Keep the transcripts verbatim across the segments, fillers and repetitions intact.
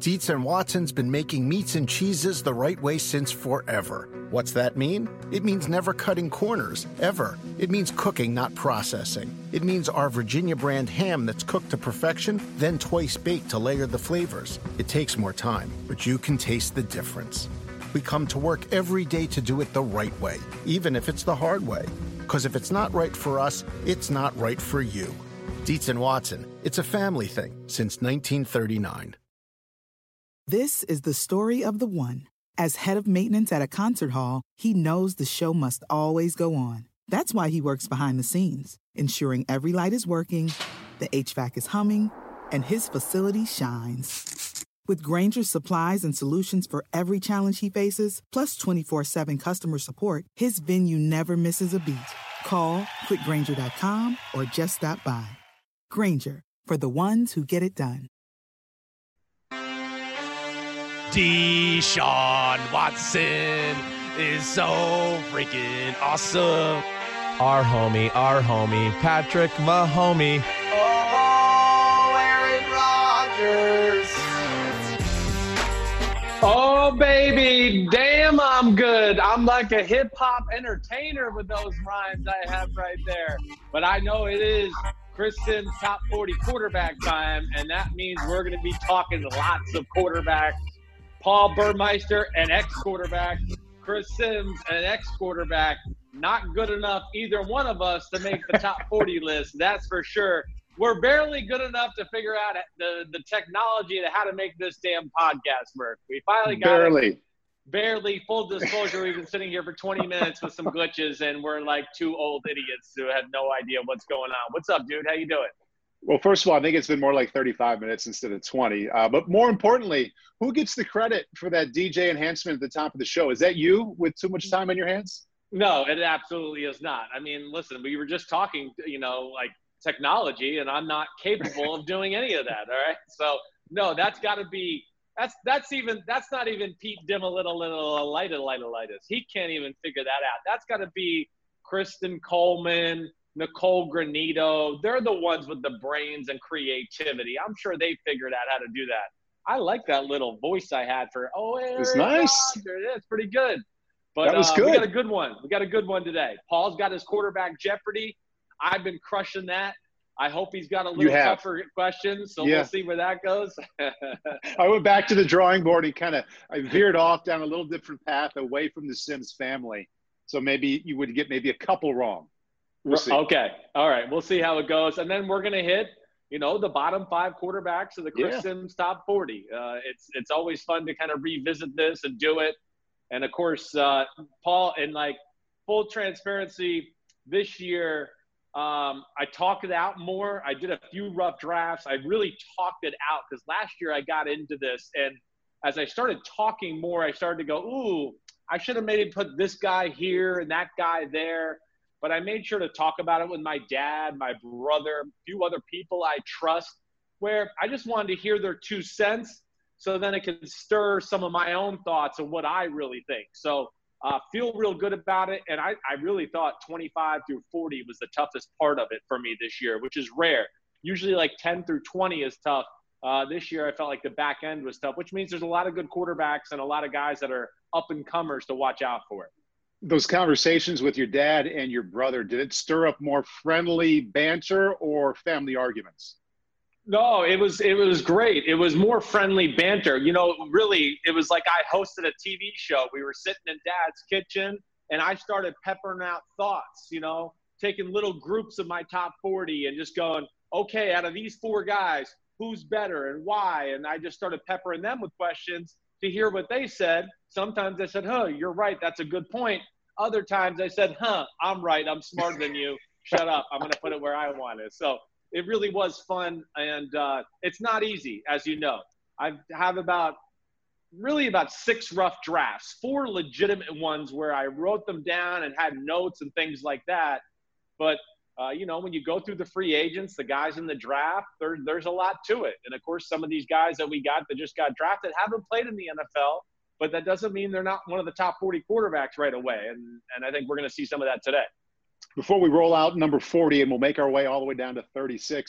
Dietz and Watson's been making meats and cheeses the right way since forever. What's that mean? It means never cutting corners, ever. It means cooking, not processing. It means our Virginia brand ham that's cooked to perfection, then twice baked to layer the flavors. It takes more time, but you can taste the difference. We come to work every day to do it the right way, even if it's the hard way. Because if it's not right for us, it's not right for you. Dietz and Watson, it's a family thing since nineteen thirty-nine. This is the story of the one. As head of maintenance at a concert hall, he knows the show must always go on. That's why he works behind the scenes, ensuring every light is working, the H V A C is humming, and his facility shines. With Grainger's supplies and solutions for every challenge he faces, plus twenty-four seven customer support, his venue never misses a beat. Call quick grainger dot com or just stop by. Grainger, for the ones who get it done. Deshaun Watson is so freaking awesome. Our homie, our homie, Patrick Mahomes. Oh, Aaron Rodgers. Oh, baby. Damn, I'm good. I'm like a hip-hop entertainer with those rhymes I have right there. But I know it is Chris Sims top forty quarterback time, and that means we're going to be talking lots of quarterbacks. Paul Burmeister, an ex-quarterback. Chris Sims, an ex-quarterback. Not good enough, either one of us, to make the top forty list. That's for sure. We're barely good enough to figure out the, the technology to how to make this damn podcast work. We finally got barely. it. Barely. Full disclosure, we've been sitting here for twenty minutes with some glitches, and we're like two old idiots who have no idea what's going on. What's up, dude? How you doing? Well, first of all, I think it's been more like thirty-five minutes instead of twenty. Uh, but more importantly, who gets the credit for that D J enhancement at the top of the show? Is that you with too much time on your hands? No, it absolutely is not. I mean, listen, we were just talking, you know, like technology, and I'm not capable of doing any of that. All right. So, no, that's got to be that's that's even that's not even Pete Dim a little little light light lightus. He can't even figure that out. That's got to be Kristen Coleman, Nicole Granito. They're the ones with the brains and creativity. I'm sure they figured out how to do that. I like that little voice I had for, oh, it's nice. It's pretty good. But that was uh, good. we got a good one. We got a good one today. Paul's got his quarterback Jeopardy. I've been crushing that. I hope he's got a little tougher questions, so yeah. We'll see where that goes. I went back to the drawing board and kind of I veered off down a little different path away from the Sims family. So maybe you would get maybe a couple wrong. We'll see. Okay. All right. We'll see how it goes. And then we're going to hit, you know, the bottom five quarterbacks of the Chris yeah. Sims top forty. Uh, it's it's always fun to kind of revisit this and do it. And, of course, uh, Paul, in, like, full transparency, this year um, I talked it out more. I did a few rough drafts. I really talked it out because last year I got into this. And as I started talking more, I started to go, ooh, I should have maybe put this guy here and that guy there. But I made sure to talk about it with my dad, my brother, a few other people I trust, where I just wanted to hear their two cents. So then it can stir some of my own thoughts of what I really think. So uh, feel real good about it. And I, I really thought twenty-five through forty was the toughest part of it for me this year, which is rare. Usually like ten through twenty is tough. Uh, this year I felt like the back end was tough, which means there's a lot of good quarterbacks and a lot of guys that are up-and-comers to watch out for. Those conversations with your dad and your brother, did it stir up more friendly banter or family arguments? No, it was it was great. It was more friendly banter. You know, really, it was like I hosted a T V show. We were sitting in Dad's kitchen, and I started peppering out thoughts, you know, taking little groups of my top forty and just going, okay, out of these four guys, who's better and why? And I just started peppering them with questions to hear what they said. Sometimes I said, huh, you're right. That's a good point. Other times I said, huh, I'm right. I'm smarter than you. Shut up. I'm going to put it where I want it. So it really was fun, and uh, it's not easy, as you know. I have about really about six rough drafts, four legitimate ones where I wrote them down and had notes and things like that. But, uh, you know, when you go through the free agents, the guys in the draft, there, there's a lot to it. And, of course, some of these guys that we got that just got drafted haven't played in the N F L, but that doesn't mean they're not one of the top forty quarterbacks right away. And, and I think we're going to see some of that today. Before we roll out number forty and we'll make our way all the way down to thirty-six,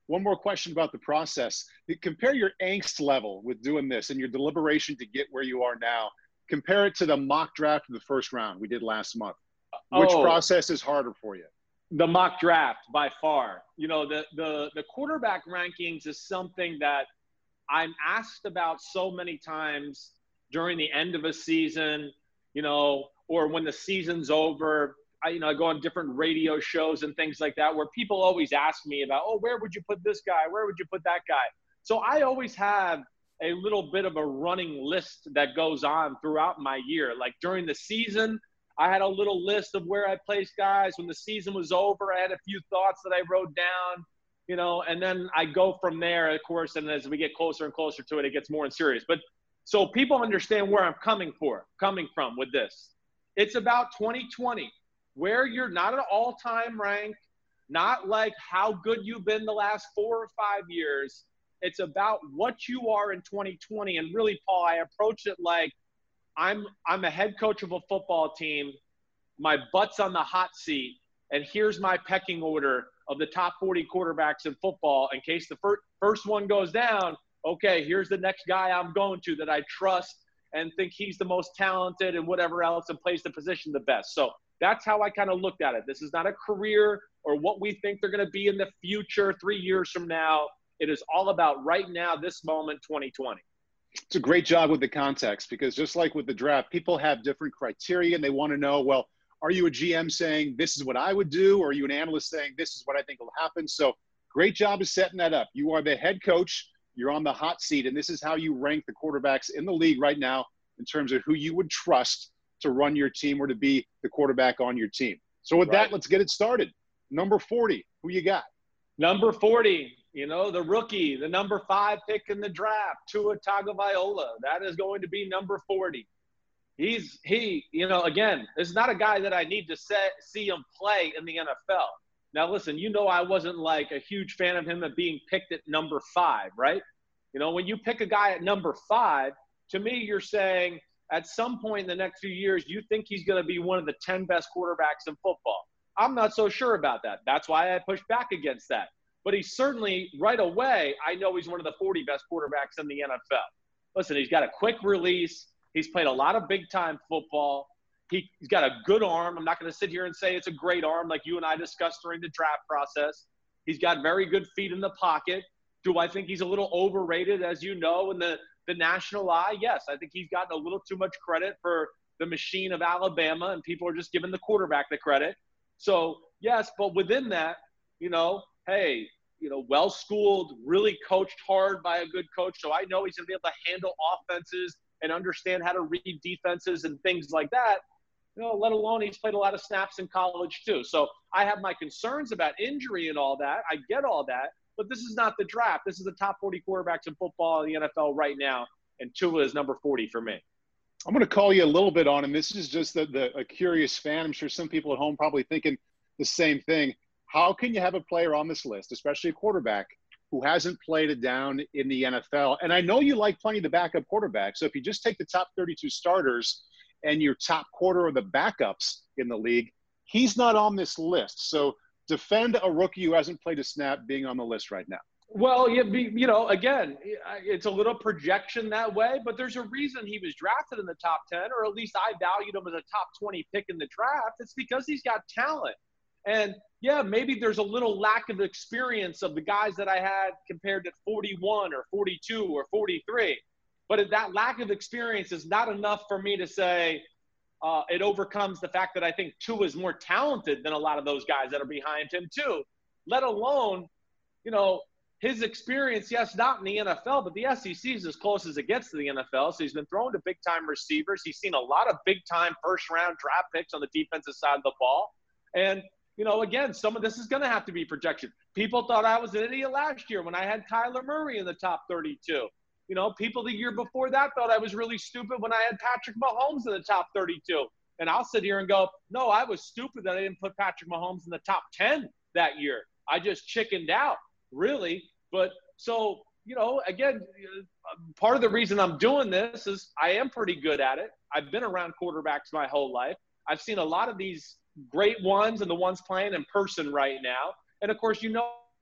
one more question about the process. You compare your angst level with doing this and your deliberation to get where you are now. Compare it to the mock draft of the first round we did last month. Which oh, process is harder for you? The mock draft by far. You know, the the the quarterback rankings is something that I'm asked about so many times during the end of a season, you know, or when the season's over. I, you know, I go on different radio shows and things like that where people always ask me about, oh, where would you put this guy? Where would you put that guy? So I always have a little bit of a running list that goes on throughout my year. Like during the season, I had a little list of where I placed guys. When the season was over, I had a few thoughts that I wrote down, you know, and then I go from there, of course, and as we get closer and closer to it, it gets more and serious. But so people understand where I'm coming for, coming from with this. It's about twenty twenty. Where you're not an all-time rank, not like how good you've been the last four or five years. It's about what you are in twenty twenty. And really, Paul, I approach it like I'm I'm a head coach of a football team. My butt's on the hot seat, and here's my pecking order of the top forty quarterbacks in football. In case the fir- first one goes down, okay, here's the next guy I'm going to that I trust and think he's the most talented and whatever else and plays the position the best. So that's how I kind of looked at it. This is not a career or what we think they're going to be in the future three years from now. It is all about right now, this moment, twenty twenty. It's a great job with the context because just like with the draft, people have different criteria and they want to know, well, are you a G M saying this is what I would do? Or are you an analyst saying this is what I think will happen? So great job of setting that up. You are the head coach. You're on the hot seat. And this is how you rank the quarterbacks in the league right now in terms of who you would trust to run your team or to be the quarterback on your team. So with right. that, let's get it started. Number forty, who you got? Number forty, you know, the rookie, the number five pick in the draft, Tua Tagovailoa. That is going to be number forty. He's, he, you know, again, this is not a guy that I need to set, see him play in the N F L. Now, listen, you know I wasn't like a huge fan of him at being picked at number five, right? You know, when you pick a guy at number five, to me, you're saying – at some point in the next few years, you think he's going to be one of the ten best quarterbacks in football. I'm not so sure about that. That's why I push back against that. But he's certainly, right away, I know he's one of the forty best quarterbacks in the N F L. Listen, he's got a quick release. He's played a lot of big-time football. He, he's got a good arm. I'm not going to sit here and say it's a great arm like you and I discussed during the draft process. He's got very good feet in the pocket. Do I think he's a little overrated, as you know, in the – the national eye? Yes, I think he's gotten a little too much credit for the machine of Alabama, and people are just giving the quarterback the credit. So, yes, but within that, you know, hey, you know, well-schooled, really coached hard by a good coach. So I know he's going to be able to handle offenses and understand how to read defenses and things like that. You know, let alone he's played a lot of snaps in college too. So I have my concerns about injury and all that. I get all that. But this is not the draft. This is the top forty quarterbacks in football in the N F L right now, and Tua is number forty for me. I'm going to call you a little bit on him. This is just the, the, a curious fan. I'm sure some people at home probably thinking the same thing. How can you have a player on this list, especially a quarterback, who hasn't played it down in the N F L? And I know you like plenty of the backup quarterbacks. So if you just take the top thirty-two starters and your top quarter of the backups in the league, he's not on this list. So defend a rookie who hasn't played a snap being on the list right now. Well, you, you know, again, it's a little projection that way, but there's a reason he was drafted in the top ten, or at least I valued him as a top twenty pick in the draft. It's because he's got talent. And, yeah, maybe there's a little lack of experience of the guys that I had compared to forty-one or forty-two or forty-three. But that lack of experience is not enough for me to say uh, it overcomes the fact that I think Tua is more talented than a lot of those guys that are behind him too, let alone, you know, his experience, yes, not in the N F L, but the S E C is as close as it gets to the N F L. So he's been thrown to big-time receivers. He's seen a lot of big-time first-round draft picks on the defensive side of the ball. And, you know, again, some of this is going to have to be projection. People thought I was an idiot last year when I had Kyler Murray in the top thirty-two. You know, people the year before that thought I was really stupid when I had Patrick Mahomes in the top thirty-two. And I'll sit here and go, no, I was stupid that I didn't put Patrick Mahomes in the top ten that year. I just chickened out, really. But so, you know, again, part of the reason I'm doing this is I am pretty good at it. I've been around quarterbacks my whole life. I've seen a lot of these great ones and the ones playing in person right now. And, of course, you know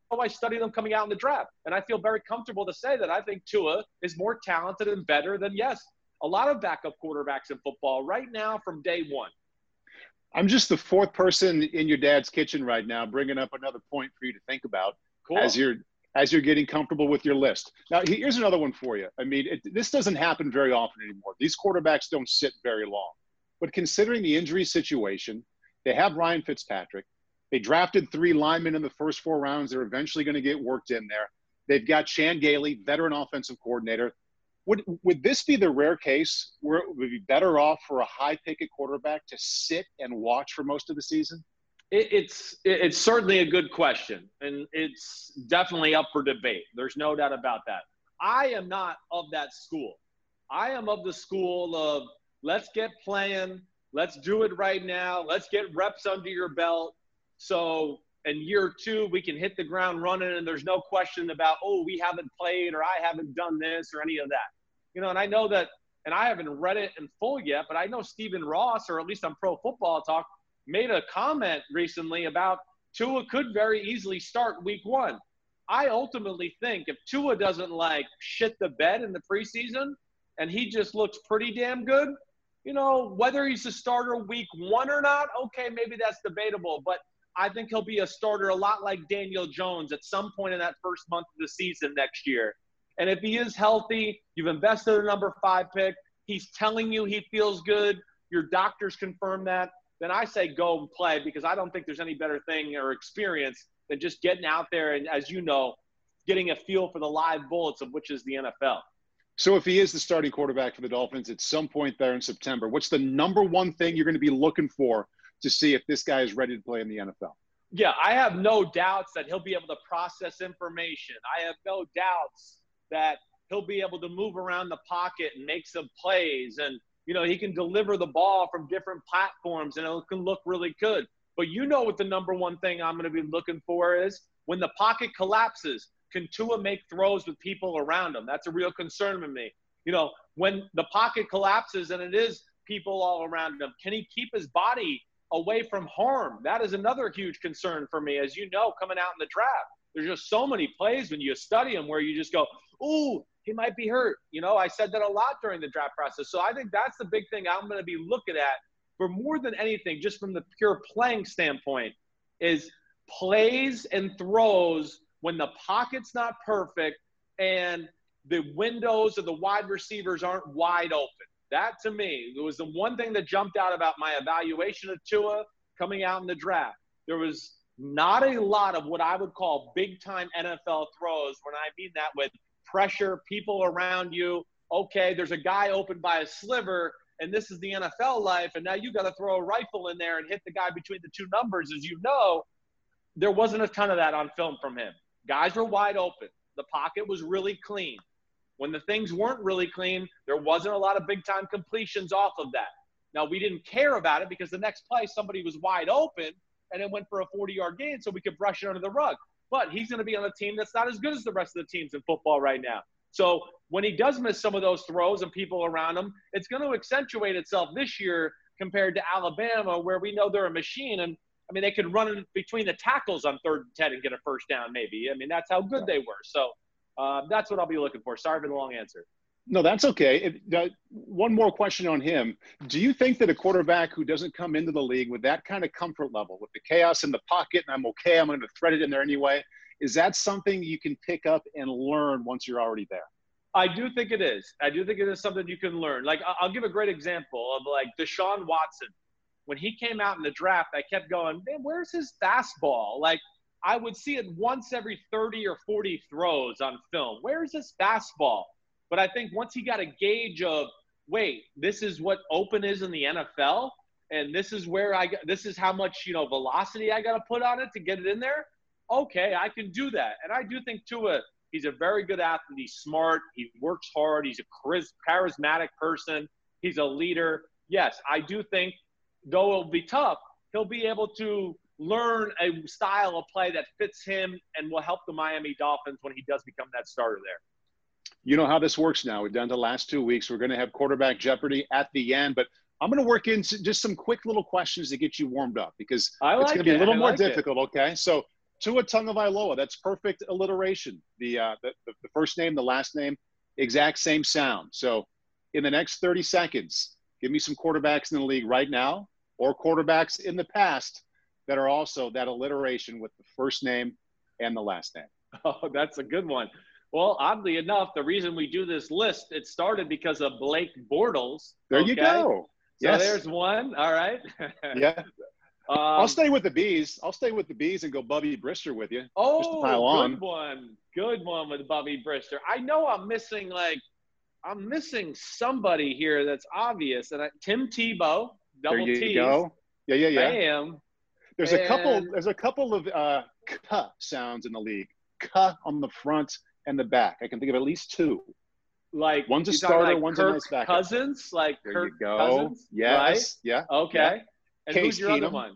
I studied them coming out in the draft. And I feel very comfortable to say that I think Tua is more talented and better than, yes, a lot of backup quarterbacks in football right now from day one. I'm just the fourth person in your dad's kitchen right now, bringing up another point for you to think about cool. as you're as you're getting comfortable with your list. Now, here's another one for you. I mean, it, this doesn't happen very often anymore. These quarterbacks don't sit very long. But considering the injury situation, they have Ryan Fitzpatrick. They drafted three linemen in the first four rounds. They're eventually going to get worked in there. They've got Chan Gailey, veteran offensive coordinator. Would would this be the rare case where it would be better off for a high-picket quarterback to sit and watch for most of the season? It, it's it's certainly a good question, and it's definitely up for debate. There's no doubt about that. I am not of that school. I am of the school of let's get playing, let's do it right now, let's get reps under your belt. So in year two, we can hit the ground running, and there's no question about, oh, we haven't played or I haven't done this or any of that. You know, and I know that, and I haven't read it in full yet, but I know Stephen Ross, or at least on Pro Football Talk, made a comment recently about Tua could very easily start week one. I ultimately think if Tua doesn't, like, shit the bed in the preseason and he just looks pretty damn good, you know, whether he's a starter week one or not, okay, maybe that's debatable. But I think he'll be a starter a lot like Daniel Jones at some point in that first month of the season next year. And if he is healthy, you've invested a number five pick, he's telling you he feels good, your doctors confirm that, then I say go and play, because I don't think there's any better thing or experience than just getting out there and, as you know, getting a feel for the live bullets of which is the N F L. So if he is the starting quarterback for the Dolphins at some point there in September, what's the number one thing you're going to be looking for to see if this guy is ready to play in the N F L? Yeah, I have no doubts that he'll be able to process information. I have no doubts that he'll be able to move around the pocket and make some plays. And, you know, he can deliver the ball from different platforms and it can look really good. But you know what the number one thing I'm going to be looking for is when the pocket collapses, can Tua make throws with people around him? That's a real concern with me. You know, when the pocket collapses and it is people all around him, can he keep his body away from harm? That is another huge concern for me. As you know, coming out in the draft, there's just so many plays when you study them where you just go, ooh, he might be hurt. You know, I said that a lot during the draft process. So I think that's the big thing I'm going to be looking at for more than anything, just from the pure playing standpoint, is plays and throws when the pocket's not perfect and the windows of the wide receivers aren't wide open. That, to me, was the one thing that jumped out about my evaluation of Tua coming out in the draft. There was not a lot of what I would call big-time N F L throws, when I mean that with pressure, people around you. Okay, there's a guy open by a sliver, and this is the N F L life, and now you got to throw a rifle in there and hit the guy between the two numbers. As you know, there wasn't a ton of that on film from him. Guys were wide open. The pocket was really clean. When the things weren't really clean, there wasn't a lot of big-time completions off of that. Now, we didn't care about it because the next play somebody was wide open and it went for a forty-yard gain so we could brush it under the rug. But he's going to be on a team that's not as good as the rest of the teams in football right now. So when he does miss some of those throws and people around him, it's going to accentuate itself this year compared to Alabama, where we know they're a machine. And, I mean, they could run in between the tackles on third and ten and get a first down maybe. I mean, that's how good they were. So uh, that's what I'll be looking for. Sorry for the long answer. No, that's okay. If, uh, one more question on him. Do you think that a quarterback who doesn't come into the league with that kind of comfort level, with the chaos in the pocket, and I'm okay, I'm going to thread it in there anyway, is that something you can pick up and learn once you're already there? I do think it is. I do think it is something you can learn. Like, I'll give a great example of, like, Deshaun Watson. When he came out in the draft, I kept going, man, where's his fastball? Like, I would see it once every thirty or forty throws on film. Where's his fastball? But I think once he got a gauge of, wait, this is what open is in the N F L, and this is where I – this is how much, you know, velocity I got to put on it to get it in there, okay, I can do that. And I do think Tua, he's a very good athlete. He's smart. He works hard. He's a charismatic person. He's a leader. Yes, I do think, though it'll be tough, he'll be able to learn a style of play that fits him and will help the Miami Dolphins when he does become that starter there. You know how this works now. We've done the last two weeks. We're going to have quarterback Jeopardy at the end, but I'm going to work in just some quick little questions to get you warmed up, because I like it's going to be it. a little I more like difficult, it. okay? So Tua Tagovailoa. That's perfect alliteration. The, uh, the the first name, the last name, exact same sound. So in the next thirty seconds, give me some quarterbacks in the league right now or quarterbacks in the past that are also that alliteration with the first name and the last name. Oh, that's a good one. Well, oddly enough, the reason we do this list, it started because of Blake Bortles. There okay? you go. So yes. there's one. All right. Yeah. Um, I'll stay with the bees. I'll stay with the bees and go Bubby Brister with you. Oh, just to pile good on. one. Good one with Bubby Brister. I know I'm missing like I'm missing somebody here that's obvious. And I, Tim Tebow, double There you T's. go. Yeah, yeah, yeah. Bam. There's and, a couple. There's a couple of uh, "k" sounds in the league. K on the front and the back. I can think of at least two. Like one's a starter, like one's Kirk a nice backup. Cousins, like There Kirk you go. Cousins. Yes. Right? Yeah. Okay. Yeah. And Case who's your Keenum. other one?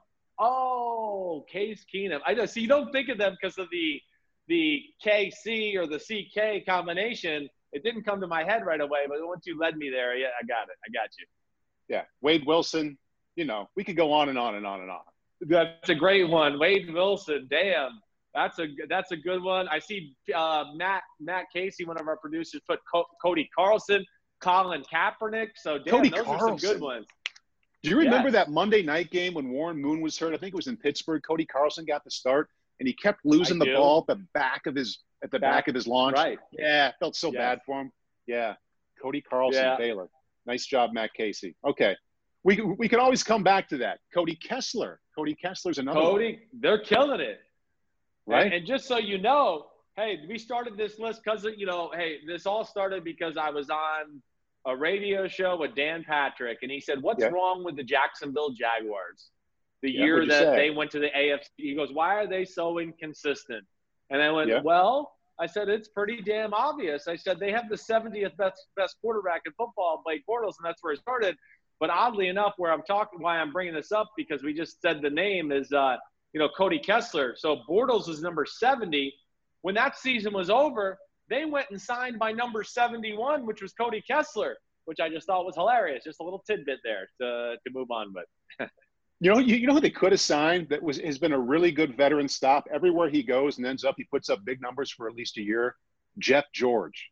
Oh, Case Keenum. I know. So you don't think of them because of the the K C or the C K combination. It didn't come to my head right away, but once you led me there, yeah, I got it. I got you. Yeah. Wade Wilson. You know, we could go on and on and on and on. That's a great one. Wade Wilson. Damn. That's a that's a good one. I see uh, Matt Matt Casey, one of our producers, put Co- Cody Carlson, Colin Kaepernick. So damn, Cody those Carlson. are some good ones. Do you remember Yes. that Monday night game when Warren Moon was hurt? I think it was in Pittsburgh. Cody Carlson got the start, and he kept losing I the do. ball at the back of his at the back, Back- of his launch. Right. Yeah, it felt so Yes. bad for him. Yeah, Cody Carlson, Yeah. Baylor. Nice job, Matt Casey. Okay, we we can always come back to that. Cody Kessler. Cody Kessler's another one, Cody, they're killing it. right? And, and just so you know, hey, we started this list because, you know, hey, this all started because I was on a radio show with Dan Patrick, and he said, what's Yeah. wrong with the Jacksonville Jaguars? The Yeah, year what'd you that say? they went to the A F C. He goes, why are they so inconsistent? And I went, Yeah. well, I said, it's pretty damn obvious. I said, they have the seventieth best, best quarterback in football, Blake Bortles, and that's where it started. But oddly enough, where I'm talking, why I'm bringing this up, because we just said the name is, uh, you know, Cody Kessler. So Bortles is number seventy. When that season was over, they went and signed by number seventy-one, which was Cody Kessler, which I just thought was hilarious. Just a little tidbit there to, to move on with. You know, you, you know who they could have signed that was has been a really good veteran stop everywhere he goes and ends up he puts up big numbers for at least a year. Jeff George.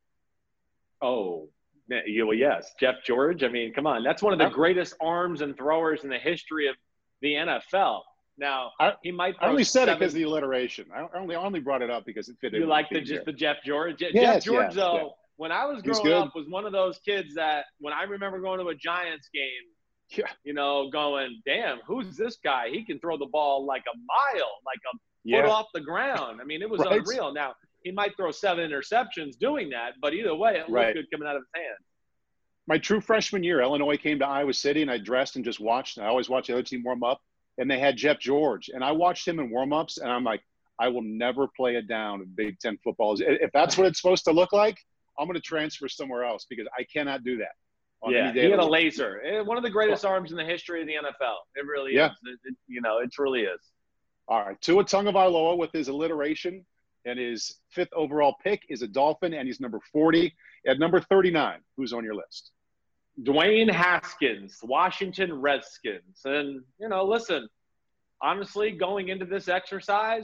Oh, yeah, well, yes, Jeff George. I mean, come on, that's one of the greatest arms and throwers in the history of the N F L. Now I- he might. I only said it seven- because of the alliteration. I only I only brought it up because it fit in. You with like the theme just here. the Jeff George? Je- Yes, Jeff George, yes, though, yeah. when I was He was growing good. up, was one of those kids that when I remember going to a Giants game, Yeah. you know, going, damn, who's this guy? He can throw the ball like a mile, like a Yeah. foot off the ground. I mean, it was Right. unreal. Now, he might throw seven interceptions doing that, but either way, it looked Right. good coming out of his hands. My true freshman year, Illinois came to Iowa City, and I dressed and just watched. And I always watch the other team warm up, and they had Jeff George, and I watched him in warm-ups, and I'm like, I will never play a down in Big Ten football. If that's what it's supposed to look like, I'm going to transfer somewhere else because I cannot do that. on Yeah, any day he of had the a week. laser. Eh, One of the greatest arms in the history of the N F L. It really Yeah. is. It, it, you know, it truly is. All right, Tua Tagovailoa with his alliteration and his fifth overall pick is a Dolphin, and he's number forty. At number thirty-nine, who's on your list? Dwayne Haskins, Washington Redskins. And, you know, listen, honestly, going into this exercise,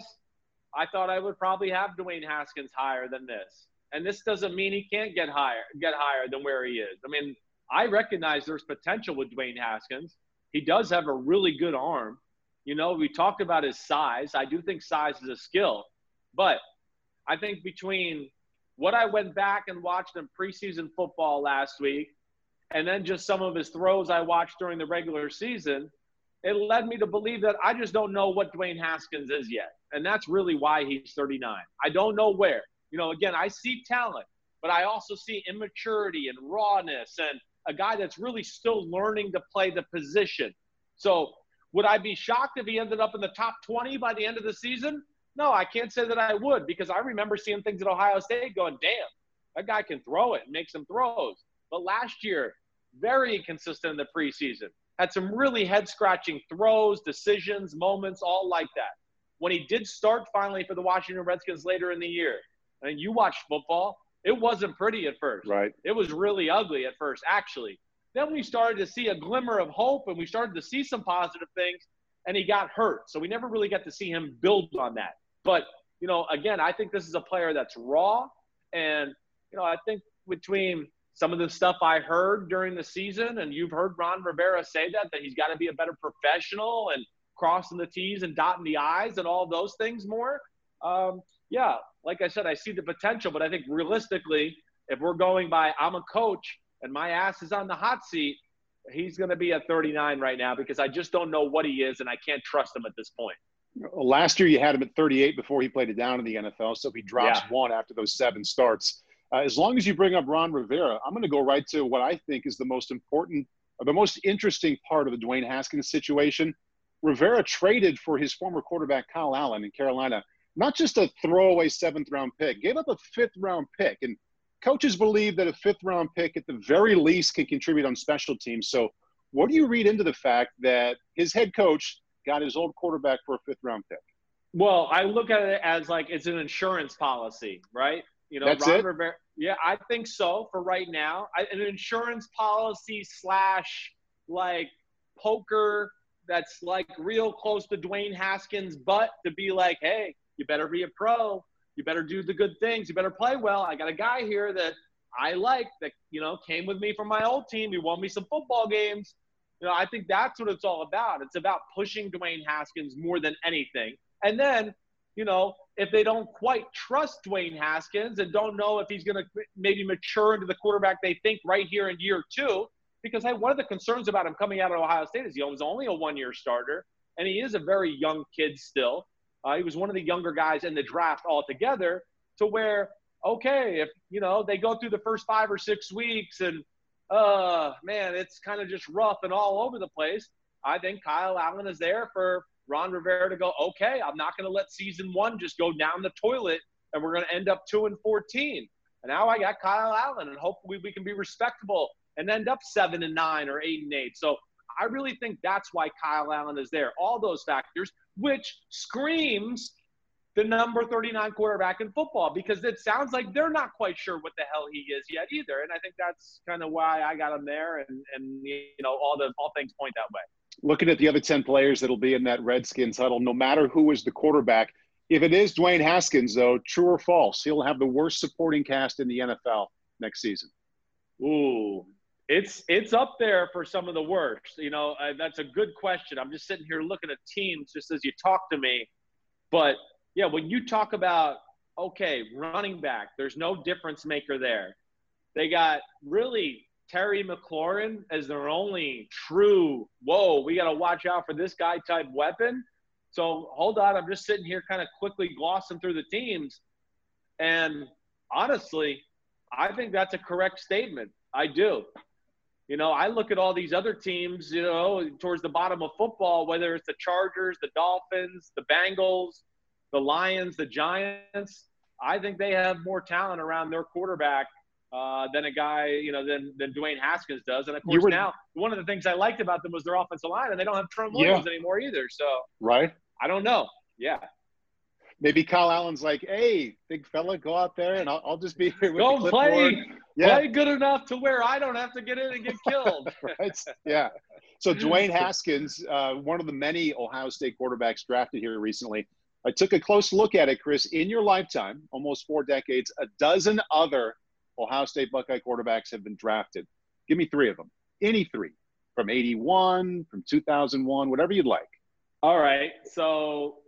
I thought I would probably have Dwayne Haskins higher than this. And this doesn't mean he can't get higher, get higher than where he is. I mean, I recognize there's potential with Dwayne Haskins. He does have a really good arm. You know, we talked about his size. I do think size is a skill. But I think between what I went back and watched in preseason football last week and then just some of his throws I watched during the regular season, it led me to believe that I just don't know what Dwayne Haskins is yet. And that's really why he's thirty-nine. I don't know where. You know, again, I see talent, but I also see immaturity and rawness and a guy that's really still learning to play the position. So would I be shocked if he ended up in the top twenty by the end of the season? No, I can't say that I would, because I remember seeing things at Ohio State going, damn, that guy can throw it and make some throws. But last year, very inconsistent in the preseason. Had some really head-scratching throws, decisions, moments, all like that. When he did start finally for the Washington Redskins later in the year, and you watched football, it wasn't pretty at first. Right. It was really ugly at first, actually. Then we started to see a glimmer of hope, and we started to see some positive things, and he got hurt. So we never really got to see him build on that. But, you know, again, I think this is a player that's raw. And, you know, I think between some of the stuff I heard during the season, and you've heard Ron Rivera say that, that he's got to be a better professional and crossing the T's and dotting the I's and all those things more. Um, yeah, like I said, I see the potential, but I think realistically, if we're going by I'm a coach and my ass is on the hot seat, he's going to be at thirty-nine right now because I just don't know what he is and I can't trust him at this point. Last year you had him at thirty-eight before he played it down in the N F L, so he drops Yeah. one after those seven starts. Uh, as long as you bring up Ron Rivera, I'm going to go right to what I think is the most important, or the most interesting part of the Dwayne Haskins situation. Rivera traded for his former quarterback Kyle Allen in Carolina, not just a throwaway seventh-round pick, gave up a fifth-round pick. And coaches believe that a fifth-round pick at the very least can contribute on special teams. So what do you read into the fact that his head coach got his old quarterback for a fifth-round pick? Well, I look at it as like it's an insurance policy, right? You know, That's Ron it? Rivera, yeah, I think so for right now. I, an insurance policy slash like poker that's like real close to Dwayne Haskins' butt to be like, hey, you better be a pro. You better do the good things. You better play well. I got a guy here that I like that, you know, came with me from my old team. He won me some football games. You know, I think that's what it's all about. It's about pushing Dwayne Haskins more than anything. And then, you know, if they don't quite trust Dwayne Haskins and don't know if he's going to maybe mature into the quarterback they think right here in year two, because hey, one of the concerns about him coming out of Ohio State is he was only a one-year starter, and he is a very young kid still. Uh, he was one of the younger guys in the draft altogether, to where, okay, if, you know, they go through the first five or six weeks and, uh, man, it's kind of just rough and all over the place, I think Kyle Allen is there for Ron Rivera to go, okay, I'm not going to let season one just go down the toilet and we're going to end up two and fourteen. And now I got Kyle Allen, and hopefully we can be respectable and end up seven and nine or eight and eight. So I really think that's why Kyle Allen is there. All those factors, which screams the number thirty-nine quarterback in football, because it sounds like they're not quite sure what the hell he is yet either. And I think that's kind of why I got him there. And, and, you know, all the, all things point that way. Looking at the other ten players that'll be in that Redskins huddle, no matter who is the quarterback, if it is Dwayne Haskins, though, true or false, he'll have the worst supporting cast in the N F L next season. Ooh, it's it's up there for some of the worst. You know, uh, that's a good question. I'm just sitting here looking at teams just as you talk to me. But, yeah, when you talk about, okay, running back, there's no difference maker there. They got really – Terry McLaurin as their only true, whoa, we got to watch out for this guy type weapon. So hold on, I'm just sitting here kind of quickly glossing through the teams. And honestly, I think that's a correct statement. I do. You know, I look at all these other teams, you know, towards the bottom of football, whether it's the Chargers, the Dolphins, the Bengals, the Lions, the Giants. I think they have more talent around their quarterback Uh, than a guy, you know, than than Dwayne Haskins does. And, of course, were, now one of the things I liked about them was their offensive line, and they don't have Trent Williams yeah. anymore either. So, right? I don't know. Yeah. Maybe Kyle Allen's like, hey, big fella, go out there, and I'll, I'll just be here with Go the play, clipboard. Yeah. play good enough to where I don't have to get in and get killed. Right? Yeah. So Dwayne Haskins, uh, one of the many Ohio State quarterbacks drafted here recently. I took a close look at it, Chris. In your lifetime, almost four decades, a dozen other Ohio State Buckeye quarterbacks have been drafted. Give me three of them. Any three. From eighty-one, from two thousand one, whatever you'd like. All right. So,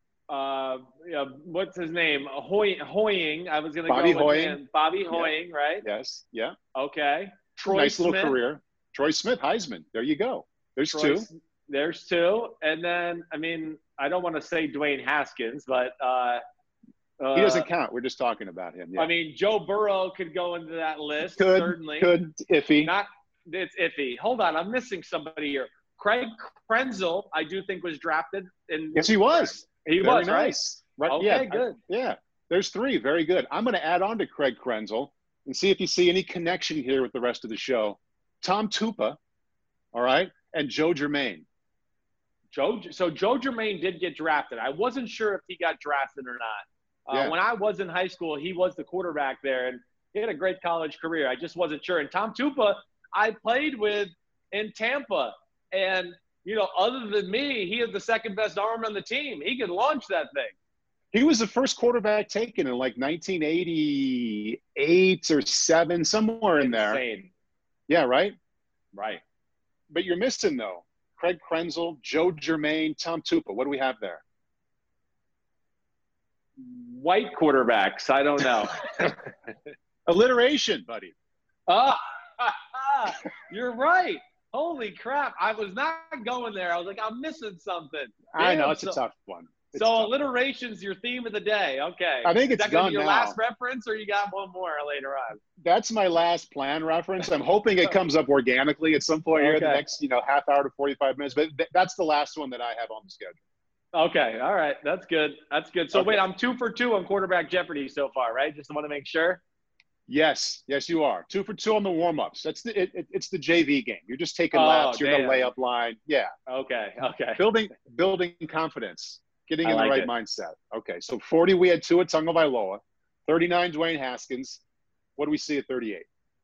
uh, yeah, what's his name? Hoy- Hoying. I was going to go Bobby with Hoying. him. Bobby Hoying, Yeah. right? Yes. Yeah. Okay. Troy nice Smith. little career. Troy Smith, Heisman. There you go. There's Troy, two. There's two. And then, I mean, I don't want to say Dwayne Haskins, but uh, uh, He doesn't count. We're just talking about him. Yeah. I mean, Joe Burrow could go into that list, could, certainly. Could, iffy. Not, it's iffy. Hold on, I'm missing somebody here. Craig Krenzel, I do think, was drafted. In, yes, he was. He Very was, right? nice. Right. Okay, yeah, good. I, yeah. There's three. Very good. I'm going to add on to Craig Krenzel and see if you see any connection here with the rest of the show. Tom Tupa, all right, and Joe Germain. Joe, so Joe Germain did get drafted. I wasn't sure if he got drafted or not. Uh, Yeah. When I was in high school, he was the quarterback there, and he had a great college career. I just wasn't sure. And Tom Tupa, I played with in Tampa, and, you know, other than me, he is the second best arm on the team. He could launch that thing. He was the first quarterback taken in like nineteen eighty-eight or seven, somewhere in there. Insane. Yeah, right? Right. But you're missing, though, Craig Krenzel, Joe Germain, Tom Tupa. What do we have there? White quarterbacks. I don't know. Alliteration, buddy. Oh, you're right. Holy crap. I was not going there. I was like, I'm missing something. I Damn, know. It's so, a tough one. It's so tough. alliteration's your theme of the day. Okay. I think Is it's that gonna done be your now. last reference, or you got one more later on? That's my last plan reference. I'm hoping it comes up organically at some point here in the Okay. next, you know, half hour to forty-five minutes. But th- that's the last one that I have on the schedule. Okay. All right. That's good. That's good. So Okay. wait, I'm two for two on quarterback Jeopardy so far, right? Just want to make sure. Yes, yes, you are. Two for two on the warm-ups. That's the it, it, it's the J V game. You're just taking Oh, laps. You're in the damn. layup line. Yeah, Okay. Okay. building building confidence, getting I in like the right it. mindset. Okay, so forty we had Tua Tagovailoa, thirty-nine Dwayne Haskins. What do we see at thirty-eight?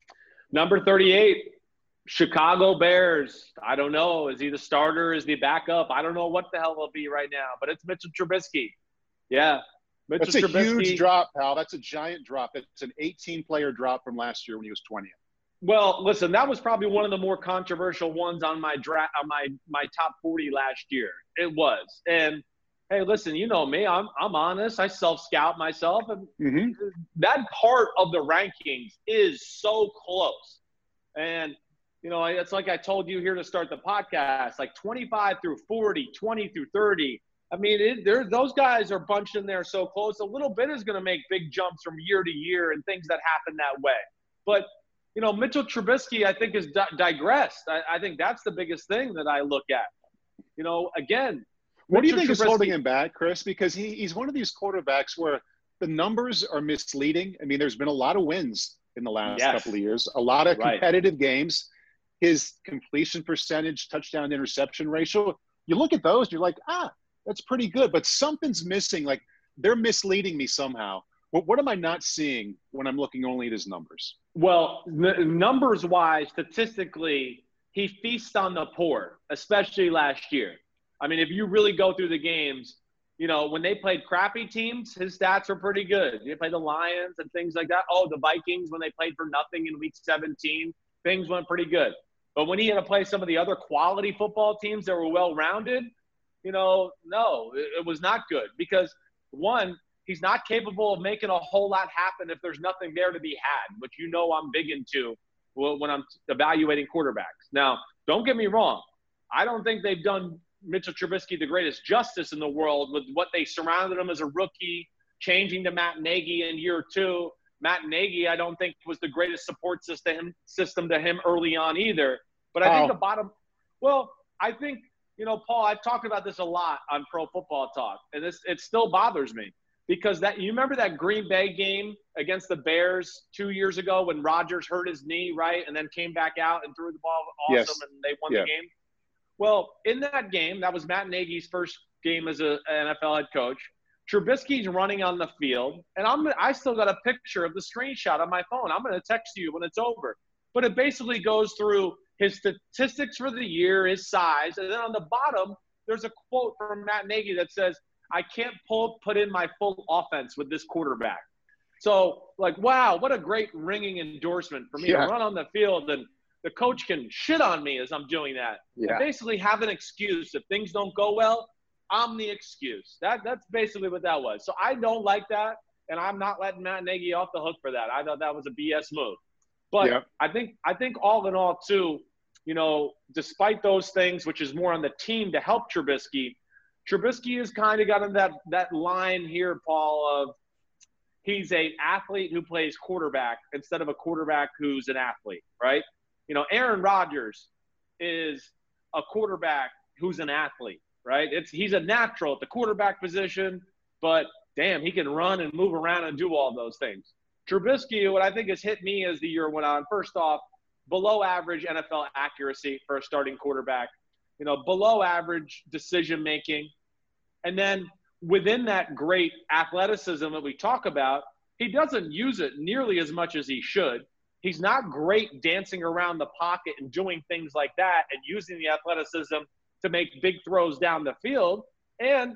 Number thirty-eight, Chicago Bears. I don't know. Is he the starter? Is he backup? I don't know what the hell it'll be right now, but it's Mitchell Trubisky. Yeah. Mitchell That's a Trubisky. huge drop, pal. That's a giant drop. It's an eighteen-player drop from last year when he was twentieth. Well, listen, that was probably one of the more controversial ones on my draft, on my my top forty last year. It was. And hey, listen, you know me. I'm I'm honest. I self-scout myself, and Mm-hmm. that part of the rankings is so close. And you know, it's like I told you here to start the podcast, like twenty-five through forty, twenty through thirty. I mean, it, there those guys are bunched in there so close. A little bit is going to make big jumps from year to year and things that happen that way. But you know, Mitchell Trubisky, I think, has di- digressed. I, I think that's the biggest thing that I look at. You know, again, What do you Mitchell think is Trubisky- holding him back, Chris? Because he, he's one of these quarterbacks where the numbers are misleading. I mean, there's been a lot of wins in the last Yes. couple of years, a lot of Right. competitive games. His completion percentage, touchdown interception ratio, you look at those, you're like, ah, that's pretty good. But something's missing. Like, they're misleading me somehow. What, what am I not seeing when I'm looking only at his numbers? Well, n- numbers-wise, statistically, he feasts on the poor, especially last year. I mean, if you really go through the games, you know, when they played crappy teams, his stats were pretty good. They played the Lions and things like that. Oh, the Vikings, when they played for nothing in week seventeen, things went pretty good. But when he had to play some of the other quality football teams that were well-rounded, you know, no, it, it was not good because, one, he's not capable of making a whole lot happen if there's nothing there to be had, which you know I'm big into when I'm evaluating quarterbacks. Now, don't get me wrong. I don't think they've done Mitchell Trubisky the greatest justice in the world with what they surrounded him as a rookie, changing to Matt Nagy in year two. Matt Nagy, I don't think, was the greatest support system system to him early on either. But I think Oh. the bottom – well, I think, you know, Paul, I've talked about this a lot on Pro Football Talk, and this it still bothers me. Because that you remember that Green Bay game against the Bears two years ago when Rodgers hurt his knee, right, and then came back out and threw the ball awesome Yes. and they won Yeah. the game? Well, in that game, that was Matt Nagy's first game as a, an N F L head coach. Trubisky's running on the field, and I'm I still got a picture of the screenshot on my phone. I'm going to text you when it's over. But it basically goes through his statistics for the year, his size, and then on the bottom, there's a quote from Matt Nagy that says, I can't pull, put in my full offense with this quarterback. So, like, wow, what a great ringing endorsement for me Yeah. to run on the field, and the coach can shit on me as I'm doing that. Yeah. And basically have an excuse. If things don't go well, I'm the excuse. That That's basically what that was. So I don't like that, and I'm not letting Matt Nagy off the hook for that. I thought that was a B S move. But Yeah. I think I think all in all, too, you know, despite those things, which is more on the team to help Trubisky, Trubisky has kind of gotten that that line here, Paul, of he's a athlete who plays quarterback instead of a quarterback who's an athlete, right? You know, Aaron Rodgers is a quarterback who's an athlete, right? It's he's a natural at the quarterback position, but damn, he can run and move around and do all those things. Trubisky, what I think has hit me as the year went on, first off, below average N F L accuracy for a starting quarterback. You know, below average decision making. And then within that great athleticism that we talk about, he doesn't use it nearly as much as he should. He's not great dancing around the pocket and doing things like that and using the athleticism to make big throws down the field. And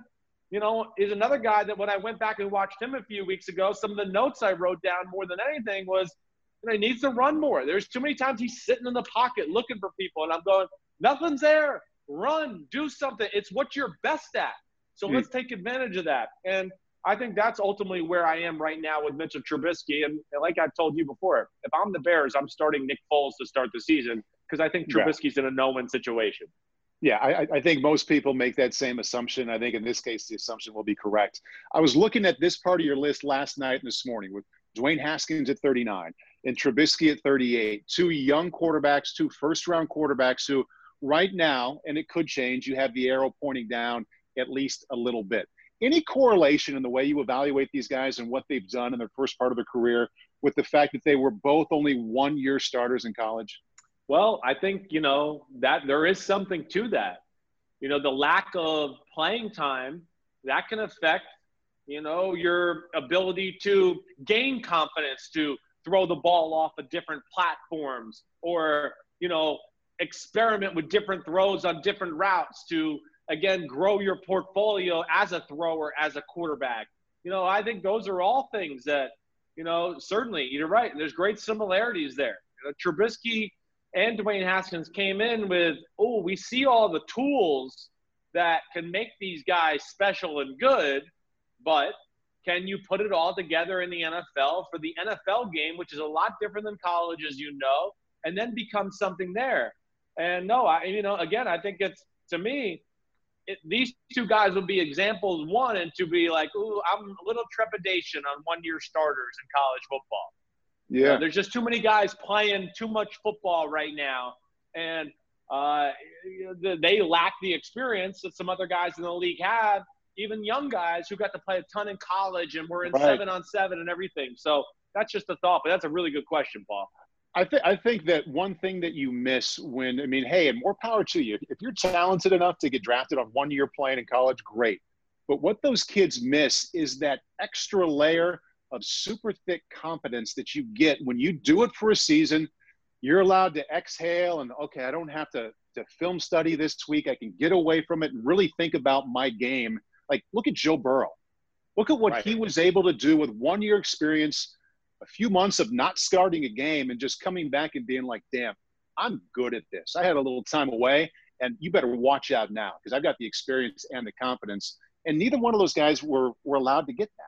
you know, is another guy that when I went back and watched him a few weeks ago, some of the notes I wrote down more than anything was, you know, he needs to run more. There's too many times he's sitting in the pocket looking for people, and I'm going, nothing's there. Run, do something. It's what you're best at. So mm. let's take advantage of that. And I think that's ultimately where I am right now with Mitchell Trubisky. And like I've told you before, if I'm the Bears, I'm starting Nick Foles to start the season because I think Trubisky's yeah. in a no-win situation. Yeah, I, I think most people make that same assumption. I think in this case, the assumption will be correct. I was looking at this part of your list last night and this morning with Dwayne Haskins at thirty-nine and Trubisky at thirty-eight, two young quarterbacks, two first-round quarterbacks who right now, and it could change, you have the arrow pointing down at least a little bit. Any correlation in the way you evaluate these guys and what they've done in their first part of their career with the fact that they were both only one-year starters in college? Well, I think, you know, that there is something to that. You know, the lack of playing time, that can affect, you know, your ability to gain confidence to throw the ball off of different platforms or, you know, experiment with different throws on different routes to, again, grow your portfolio as a thrower, as a quarterback. You know, I think those are all things that, you know, certainly you're right. There's great similarities there. You know, Trubisky and Dwayne Haskins came in with, oh, we see all the tools that can make these guys special and good, but can you put it all together in the N F L for the N F L game, which is a lot different than college, as you know, and then become something there? And no, I, you know, again, I think it's, to me, it, these two guys will be examples, one, and to be like, ooh, I'm a little trepidation on one-year starters in college football. Yeah, you know, there's just too many guys playing too much football right now, and uh, they lack the experience that some other guys in the league have, even young guys who got to play a ton in college and were in right. seven on seven and everything. So that's just a thought, but that's a really good question, Paul. I, th- I think that one thing that you miss when, I mean, hey, and more power to you. If you're talented enough to get drafted on one year playing in college, great. But what those kids miss is that extra layer of super thick confidence that you get when you do it for a season. You're allowed to exhale and, okay, I don't have to, to film study this week. I can get away from it and really think about my game. Like, look at Joe Burrow. Look at what right. he was able to do with one year experience, a few months of not starting a game and just coming back and being like, damn, I'm good at this. I had a little time away, and you better watch out now because I've got the experience and the confidence. And neither one of those guys were, were allowed to get that.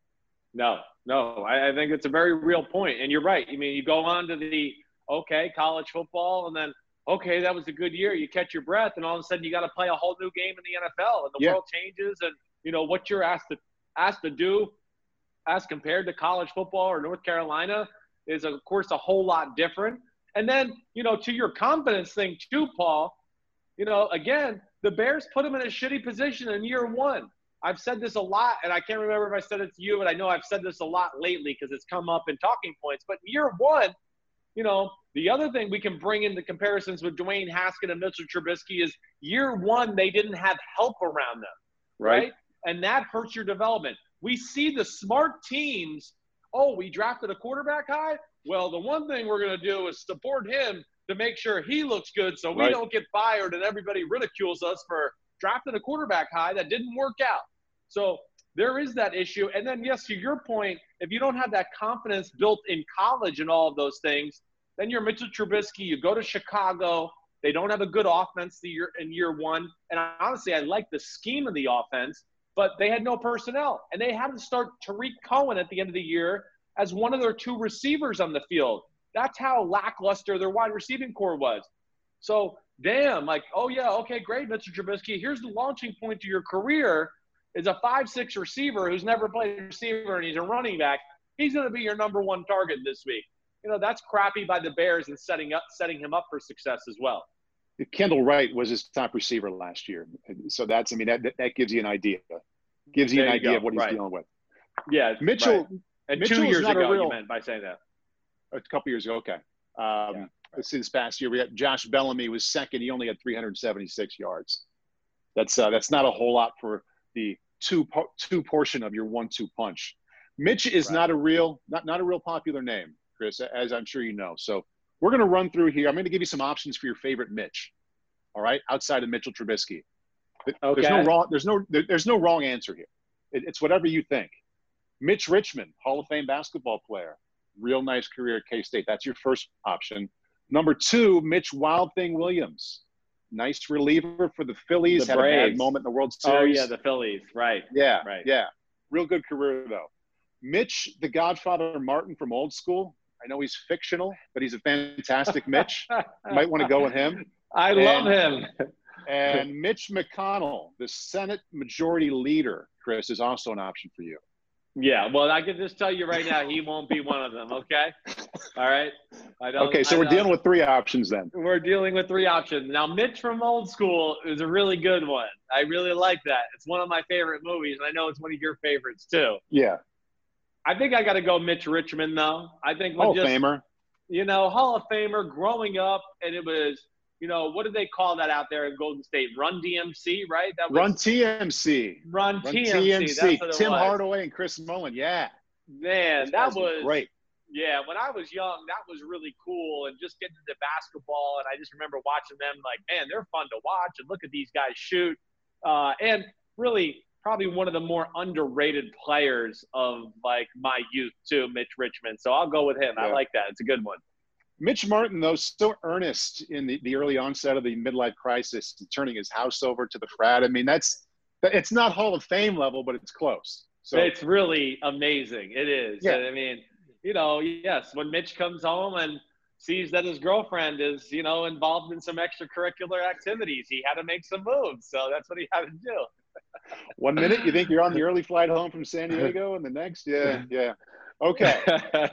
No, no, I, I think it's a very real point. And you're right. I mean, you go on to the, okay, college football, and then, okay, that was a good year. You catch your breath, and all of a sudden you got to play a whole new game in the N F L, and the yeah. world changes, and, you know, what you're asked to asked to do as compared to college football or North Carolina is, of course, a whole lot different. And then, you know, to your confidence thing too, Paul, you know, again, the Bears put him in a shitty position in year one. I've said this a lot, and I can't remember if I said it to you, but I know I've said this a lot lately because it's come up in talking points. But year one, you know, the other thing we can bring into comparisons with Dwayne Haskins and Mitchell Trubisky is year one, they didn't have help around them, right? right? And that hurts your development. We see the smart teams, oh, we drafted a quarterback high? Well, the one thing we're going to do is support him to make sure he looks good so we right. don't get fired and everybody ridicules us for drafting a quarterback high that didn't work out. So there is that issue. And then, yes, to your point, if you don't have that confidence built in college and all of those things, then you're Mitchell Trubisky. You go to Chicago. They don't have a good offense the year, in year one. And honestly, I like the scheme of the offense, but they had no personnel. And they had to start Tariq Cohen at the end of the year as one of their two receivers on the field. That's how lackluster their wide receiving core was. So, damn, like, oh, yeah, okay, great, Mitchell Trubisky. Here's the launching point to your career is a five six receiver who's never played a receiver and he's a running back. He's going to be your number one target this week. You know, that's crappy by the Bears and setting up setting him up for success as well. Kendall Wright was his top receiver last year. So that's, I mean, that that gives you an idea. Gives you there an you idea go. of what he's right. dealing with. Yeah. Mitchell. Right. And Mitchell two years ago, ago, real, you meant by saying that. A couple years ago, okay. Um, yeah. Let's see, this past year, we got Josh Bellamy was second. He only had three hundred seventy-six yards. That's uh, that's not a whole lot for the two two portion of your one two punch. Mitch is right. not a real not not a real popular name, Chris, as I'm sure you know. So we're going to run through here. I'm going to give you some options for your favorite Mitch. All right, outside of Mitchell Trubisky. Okay. There's no wrong. There's no. There, there's no wrong answer here. It, it's whatever you think. Mitch Richmond, Hall of Fame basketball player, real nice career at K-State. That's your first option. Number two, Mitch Wild Thing Williams, nice reliever for the Phillies. The had Braves. a bad moment in the World Series. Oh yeah, the Phillies. Right. Yeah. Right. Yeah. Real good career though. Mitch, the Godfather Martin from Old School. I know he's fictional, but he's a fantastic Mitch. You might want to go with him. I and, love him. And Mitch McConnell, the Senate Majority Leader, Chris, is also an option for you. Yeah, well, I can just tell you right now, he won't be one of them. Okay, all right. I don't. Okay, so I we're don't, dealing with three options then. We're dealing with three options now. Mitch from Old School is a really good one. I really like that. It's one of my favorite movies, and I know it's one of your favorites too. Yeah. I think I got to go Mitch Richmond though. I think Hall just, of Famer. You know, Hall of Famer. Growing up, and it was. You know, what did they call that out there in Golden State? Run D M C, right? That was, Run T M C. Run, Run T M C. T M C. That's what it Tim was. Hardaway and Chris Mullin. Yeah. Man, Those that guys were was great. Yeah, when I was young, that was really cool. And just getting into basketball, and I just remember watching them like, man, they're fun to watch. And look at these guys shoot. Uh, and really, probably one of the more underrated players of like my youth too, Mitch Richmond. So I'll go with him. Yeah. I like that. It's a good one. Mitch Martin, though, so earnest in the, the early onset of the midlife crisis, turning his house over to the frat. I mean, that's it's not Hall of Fame level, but it's close. So it's really amazing. It is. Yeah. I mean, you know, yes, when Mitch comes home and sees that his girlfriend is, you know, involved in some extracurricular activities, he had to make some moves. So that's what he had to do. One minute you think you're on the early flight home from San Diego, and the next, yeah, yeah. Okay.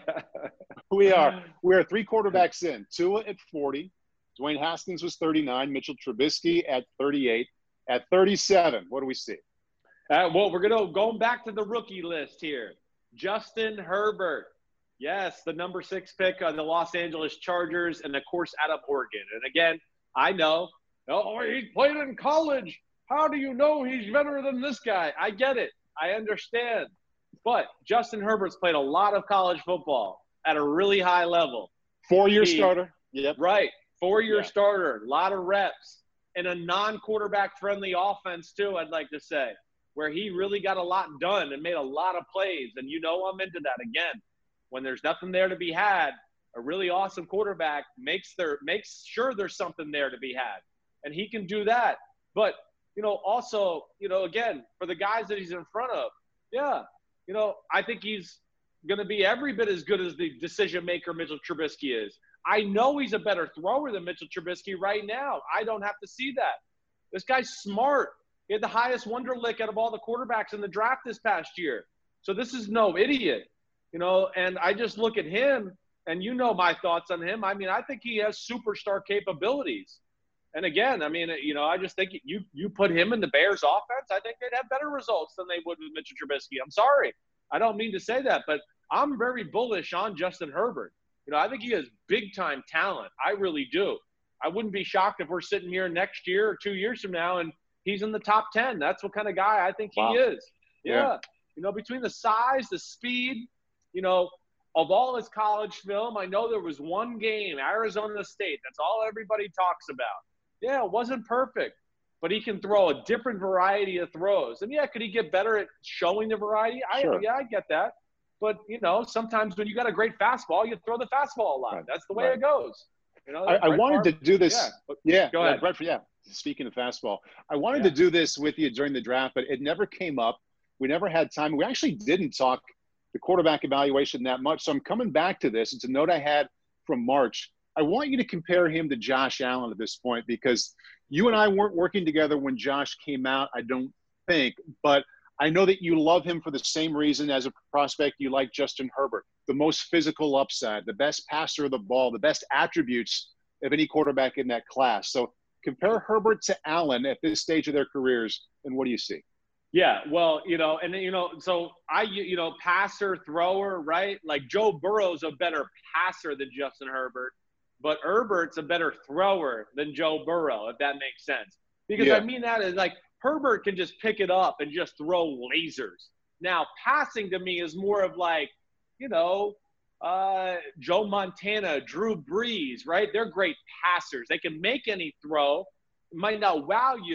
we are we are three quarterbacks in. Tua at forty. Dwayne Haskins was thirty-nine. Mitchell Trubisky at thirty-eight. At thirty-seven, what do we see? Uh, well, we're gonna going back to the rookie list here. Justin Herbert. Yes, the number six pick of the Los Angeles Chargers, and of course out of Oregon. And again, I know, oh, he played in college. How do you know he's better than this guy? I get it. I understand. But Justin Herbert's played a lot of college football at a really high level. Four-year He, starter. Yep. Right. Four-year Yeah. starter. A lot of reps. In a non-quarterback friendly offense, too, I'd like to say, where he really got a lot done and made a lot of plays. And you know I'm into that again. When there's nothing there to be had, a really awesome quarterback makes their makes sure there's something there to be had. And he can do that. But, you know, also, you know, again, for the guys that he's in front of, yeah, you know, I think he's going to be every bit as good as the decision maker Mitchell Trubisky is. I know he's a better thrower than Mitchell Trubisky right now. I don't have to see that. This guy's smart. He had the highest Wonderlic out of all the quarterbacks in the draft this past year. So this is no idiot, you know, and I just look at him, and you know my thoughts on him. I mean, I think he has superstar capabilities. And again, I mean, you know, I just think you you put him in the Bears offense, I think they'd have better results than they would with Mitchell Trubisky. I'm sorry. I don't mean to say that, but I'm very bullish on Justin Herbert. You know, I think he has big-time talent. I really do. I wouldn't be shocked if we're sitting here next year or two years from now and he's in the top ten. That's what kind of guy I think he Wow. is. Yeah. Yeah. You know, between the size, the speed, you know, of all his college film, I know there was one game, Arizona State. That's all everybody talks about. Yeah, it wasn't perfect, but he can throw a different variety of throws. And, yeah, could he get better at showing the variety? I, Sure. Yeah, I get that. But, you know, sometimes when you got a great fastball, you throw the fastball a lot. Right. That's the way Right. it goes. You know, I, I Brett wanted Favre- to do this. Yeah. Yeah. Go yeah, ahead. Brett, yeah. Speaking of fastball, I wanted Yeah. to do this with you during the draft, but it never came up. We never had time. We actually didn't talk the quarterback evaluation that much. So I'm coming back to this. It's a note I had from March. I want you to compare him to Josh Allen at this point, because you and I weren't working together when Josh came out, I don't think. But I know that you love him for the same reason as a prospect you like Justin Herbert, the most physical upside, the best passer of the ball, the best attributes of any quarterback in that class. So compare Herbert to Allen at this stage of their careers, and what do you see? Yeah, well, you know, and, you know, so I, you know, passer, thrower, right? Like Joe Burrow's a better passer than Justin Herbert, but Herbert's a better thrower than Joe Burrow, if that makes sense. Because Yeah. I mean that is like Herbert can just pick it up and just throw lasers. Now, passing to me is more of like, you know, uh, Joe Montana, Drew Brees, right? They're great passers. They can make any throw. It might not wow you,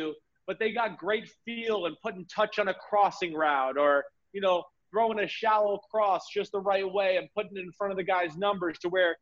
but they got great feel and putting touch on a crossing route, or, you know, throwing a shallow cross just the right way and putting it in front of the guy's numbers to where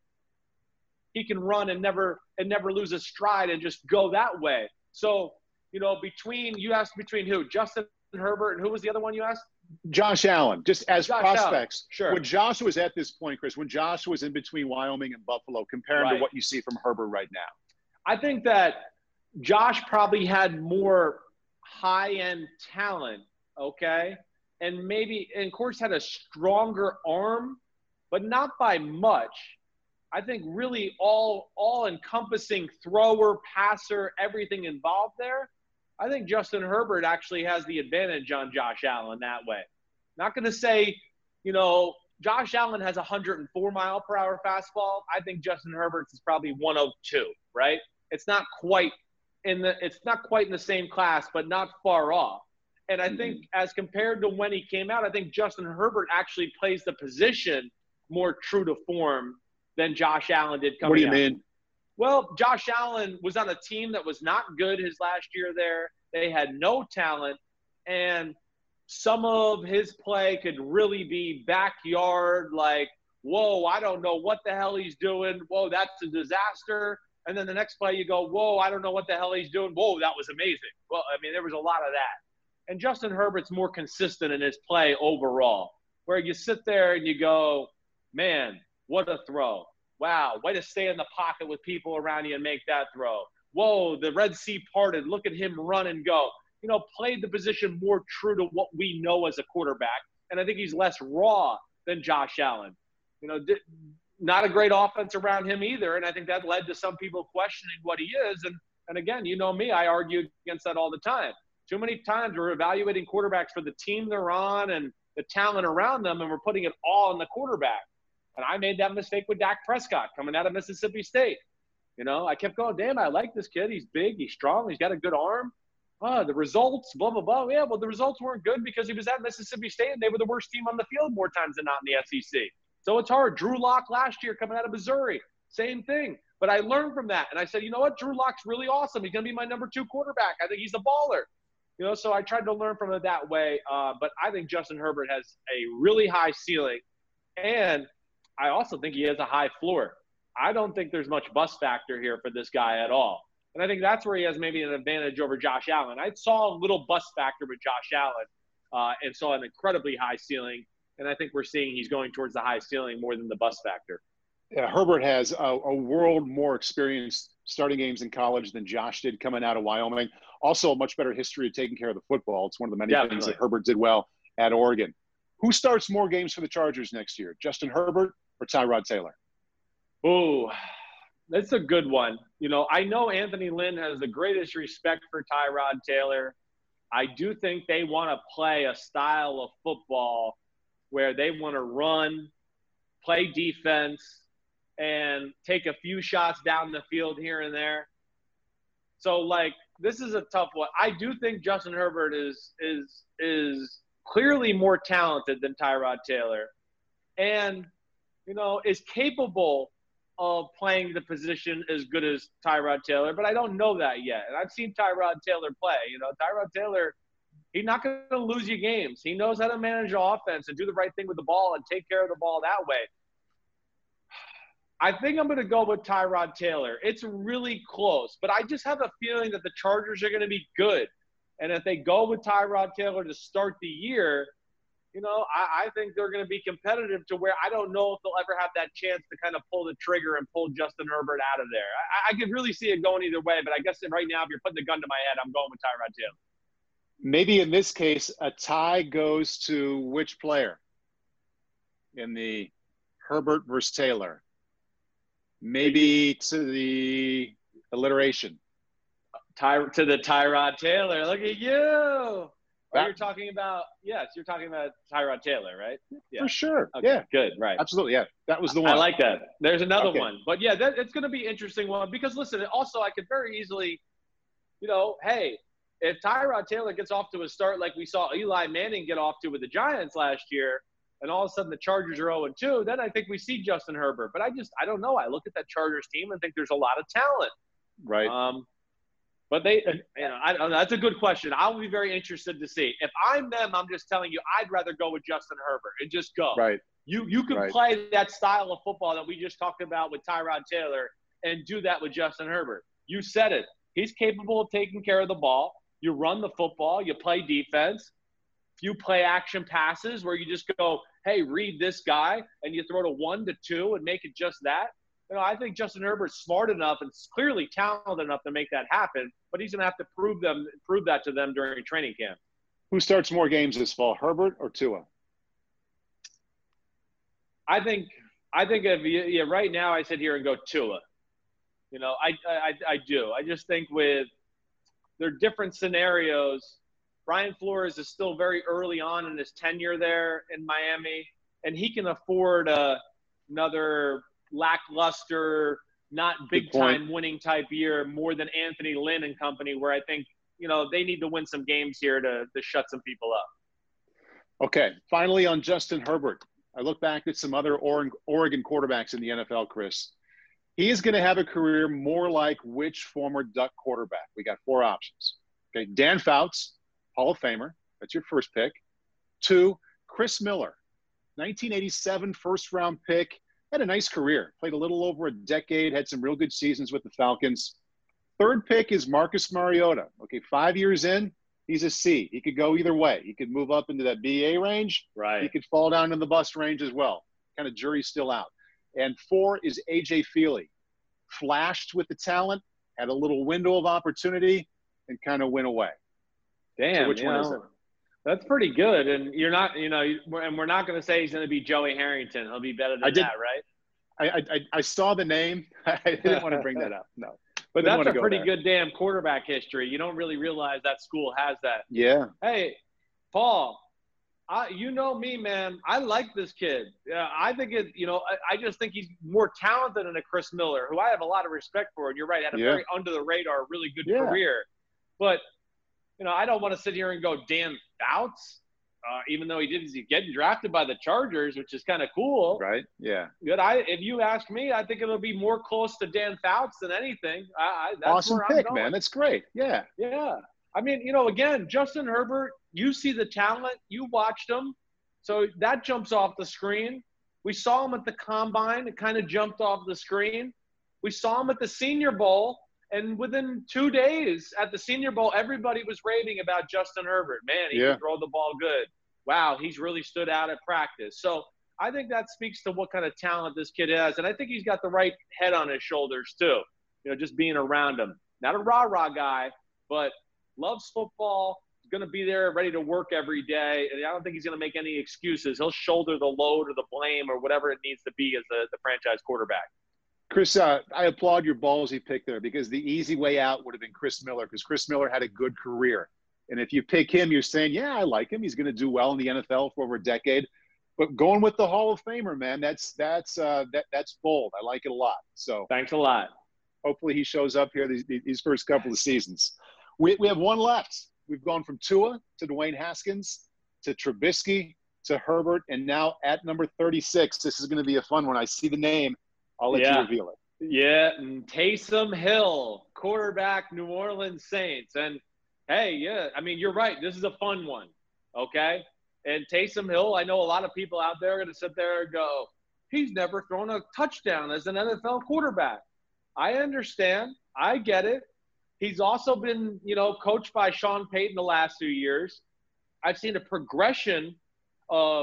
he can run and never and never lose a stride and just go that way. So, you know, between you asked between who? Justin Herbert, and who was the other one you asked? Josh Allen. Just as Josh prospects. Allen. Sure. When Josh was at this point, Chris, when Josh was in between Wyoming and Buffalo, compared Right. to what you see from Herbert right now. I think that Josh probably had more high-end talent, okay? And maybe, and of course, had a stronger arm, but not by much. I think really all all encompassing thrower, passer, everything involved there. I think Justin Herbert actually has the advantage on Josh Allen that way. Not going to say, you know, Josh Allen has a one hundred four mile per hour fastball. I think Justin Herbert's is probably one oh two, right? It's not quite in the it's not quite in the same class, but not far off. And I mm-hmm. think as compared to when he came out, I think Justin Herbert actually plays the position more true to form than Josh Allen did coming out. What do you out. mean? Well, Josh Allen was on a team that was not good his last year there. They had no talent, and some of his play could really be backyard, like, whoa, I don't know what the hell he's doing. Whoa, that's a disaster. And then the next play you go, whoa, I don't know what the hell he's doing. Whoa, that was amazing. Well, I mean, there was a lot of that. And Justin Herbert's more consistent in his play overall, where you sit there and you go, man, what a throw. Wow, way to stay in the pocket with people around you and make that throw. Whoa, the Red Sea parted. Look at him run and go. You know, played the position more true to what we know as a quarterback. And I think he's less raw than Josh Allen. You know, di- not a great offense around him either. And I think that led to some people questioning what he is. And, and again, you know me, I argue against that all the time. Too many times we're evaluating quarterbacks for the team they're on and the talent around them, and we're putting it all on the quarterback. And I made that mistake with Dak Prescott coming out of Mississippi State. You know, I kept going, damn, I like this kid. He's big, he's strong, he's got a good arm. Oh, the results, blah, blah, blah. Yeah, well, the results weren't good because he was at Mississippi State and they were the worst team on the field more times than not in the S E C. So it's hard. Drew Lock last year coming out of Missouri, same thing. But I learned from that. And I said, you know what? Drew Lock's really awesome. He's going to be my number two quarterback. I think he's a baller. You know, so I tried to learn from it that way. Uh, but I think Justin Herbert has a really high ceiling. And I also think he has a high floor. I don't think there's much bust factor here for this guy at all. And I think that's where he has maybe an advantage over Josh Allen. I saw a little bust factor with Josh Allen uh, and saw an incredibly high ceiling. And I think we're seeing he's going towards the high ceiling more than the bust factor. Yeah, Herbert has a, a world more experience starting games in college than Josh did coming out of Wyoming. Also a much better history of taking care of the football. It's one of the many Definitely. things that Herbert did well at Oregon. Who starts more games for the Chargers next year, Justin Herbert or Tyrod Taylor? Oh, that's a good one. You know, I know Anthony Lynn has the greatest respect for Tyrod Taylor. I do think they want to play a style of football where they want to run, play defense, and take a few shots down the field here and there. So, like, this is a tough one. I do think Justin Herbert is is is clearly more talented than Tyrod Taylor and, you know, is capable of playing the position as good as Tyrod Taylor, but I don't know that yet. And I've seen Tyrod Taylor play. You know, Tyrod Taylor, he's not going to lose you games. He knows how to manage the offense and do the right thing with the ball and take care of the ball that way. I think I'm going to go with Tyrod Taylor. It's really close, but I just have a feeling that the Chargers are going to be good. And if they go with Tyrod Taylor to start the year, you know, I, I think they're going to be competitive to where I don't know if they'll ever have that chance to kind of pull the trigger and pull Justin Herbert out of there. I, I could really see it going either way, but I guess right now, if you're putting the gun to my head, I'm going with Tyrod Taylor. Maybe in this case, a tie goes to which player in the Herbert versus Taylor? Maybe to the alliteration. Ty, to the Tyrod Taylor. Look at you. Oh, you're talking about, yes, you're talking about Tyrod Taylor, right? Yeah. For sure. Okay, yeah. Good, right. Absolutely, yeah. That was the one. I like that. There's another Okay. one. But, yeah, that, it's going to be an interesting one because, listen, also I could very easily, you know, hey, if Tyrod Taylor gets off to a start like we saw Eli Manning get off to with the Giants last year, and all of a sudden the Chargers are oh and two, then I think we see Justin Herbert. But I just – I don't know. I look at that Chargers team and think there's a lot of talent. Right. Um, But they, you know, I, that's a good question. I'll be very interested to see. If I'm them, I'm just telling you, I'd rather go with Justin Herbert and just go. Right. You you can right. play that style of football that we just talked about with Tyrod Taylor and do that with Justin Herbert. You said it. He's capable of taking care of the ball. You run the football. You play defense. Few play action passes where you just go, hey, read this guy, and you throw to one to two and make it just that. You know, I think Justin Herbert's smart enough and clearly talented enough to make that happen, but he's going to have to prove them, prove that to them during training camp. Who starts more games this fall, Herbert or Tua? I think, I think if you, yeah, right now I sit here and go Tua. You know, I, I, I do. I just think with their different scenarios, Brian Flores is still very early on in his tenure there in Miami, and he can afford a, another lackluster, not big-time winning type year more than Anthony Lynn and company, where I think, you know, they need to win some games here to, to shut some people up. Okay, finally on Justin Herbert. I look back at some other Oregon quarterbacks in the N F L, Chris. He is going to have a career more like which former Duck quarterback? We got four options. Okay, Dan Fouts, Hall of Famer. That's your first pick. Two, Chris Miller, nineteen eighty-seven first-round pick. Had a nice career. Played a little over a decade. Had some real good seasons with the Falcons. Third pick is Marcus Mariota. Okay, five years in, he's a C. He could go either way. He could move up into that B A range. Right. He could fall down in the bust range as well. Kind of jury's still out. And four is A J Feely. Flashed with the talent, had a little window of opportunity, and kind of went away. Damn, so which one know, is it? That's pretty good. And you're not, you know, and we're not going to say he's going to be Joey Harrington. He'll be better than I did, that, right? I, I I saw the name. I didn't want to bring that up. No. But Didn't that's a pretty there. good damn quarterback history. You don't really realize that school has that. Yeah. Hey, Paul, I, you know me, man. I like this kid. Yeah, I think it. You know, I, I just think he's more talented than a Chris Miller, who I have a lot of respect for. And you're right, had a yeah. very under the radar, really good yeah. career. But you know, I don't want to sit here and go Dan Fouts, uh, even though he did he's getting drafted by the Chargers, which is kind of cool. Right. Yeah. Good. I, if you ask me, I think it'll be more close to Dan Fouts than anything. I, I, that's awesome where pick, I'm going. man. That's great. Yeah. Yeah. I mean, you know, again, Justin Herbert, you see the talent, you watched him. So that jumps off the screen. We saw him at the Combine. It kind of jumped off the screen. We saw him at the Senior Bowl. And within two days at the Senior Bowl, everybody was raving about Justin Herbert. Man, he yeah. can throw the ball good. Wow, he's really stood out at practice. So I think that speaks to what kind of talent this kid has. And I think he's got the right head on his shoulders too, you know, just being around him. Not a rah-rah guy, but loves football, going to be there ready to work every day. And I don't think he's going to make any excuses. He'll shoulder the load or the blame or whatever it needs to be as the, the franchise quarterback. Chris, uh, I applaud your ballsy pick there because the easy way out would have been Chris Miller because Chris Miller had a good career. And if you pick him, you're saying, yeah, I like him. He's going to do well in the N F L for over a decade. But going with the Hall of Famer, man, that's that's uh, that that's bold. I like it a lot. So thanks a lot. Hopefully he shows up here these, these first couple of seasons. We, we have one left. We've gone from Tua to Dwayne Haskins to Trubisky to Herbert, and now at number thirty-six, this is going to be a fun one. I see the name. I'll let yeah. you reveal it. Yeah, and Taysom Hill, quarterback, New Orleans Saints. And, hey, yeah, I mean, you're right. This is a fun one, okay? And Taysom Hill, I know a lot of people out there are going to sit there and go, he's never thrown a touchdown as an N F L quarterback. I understand. I get it. He's also been, you know, coached by Sean Payton the last few years. I've seen a progression of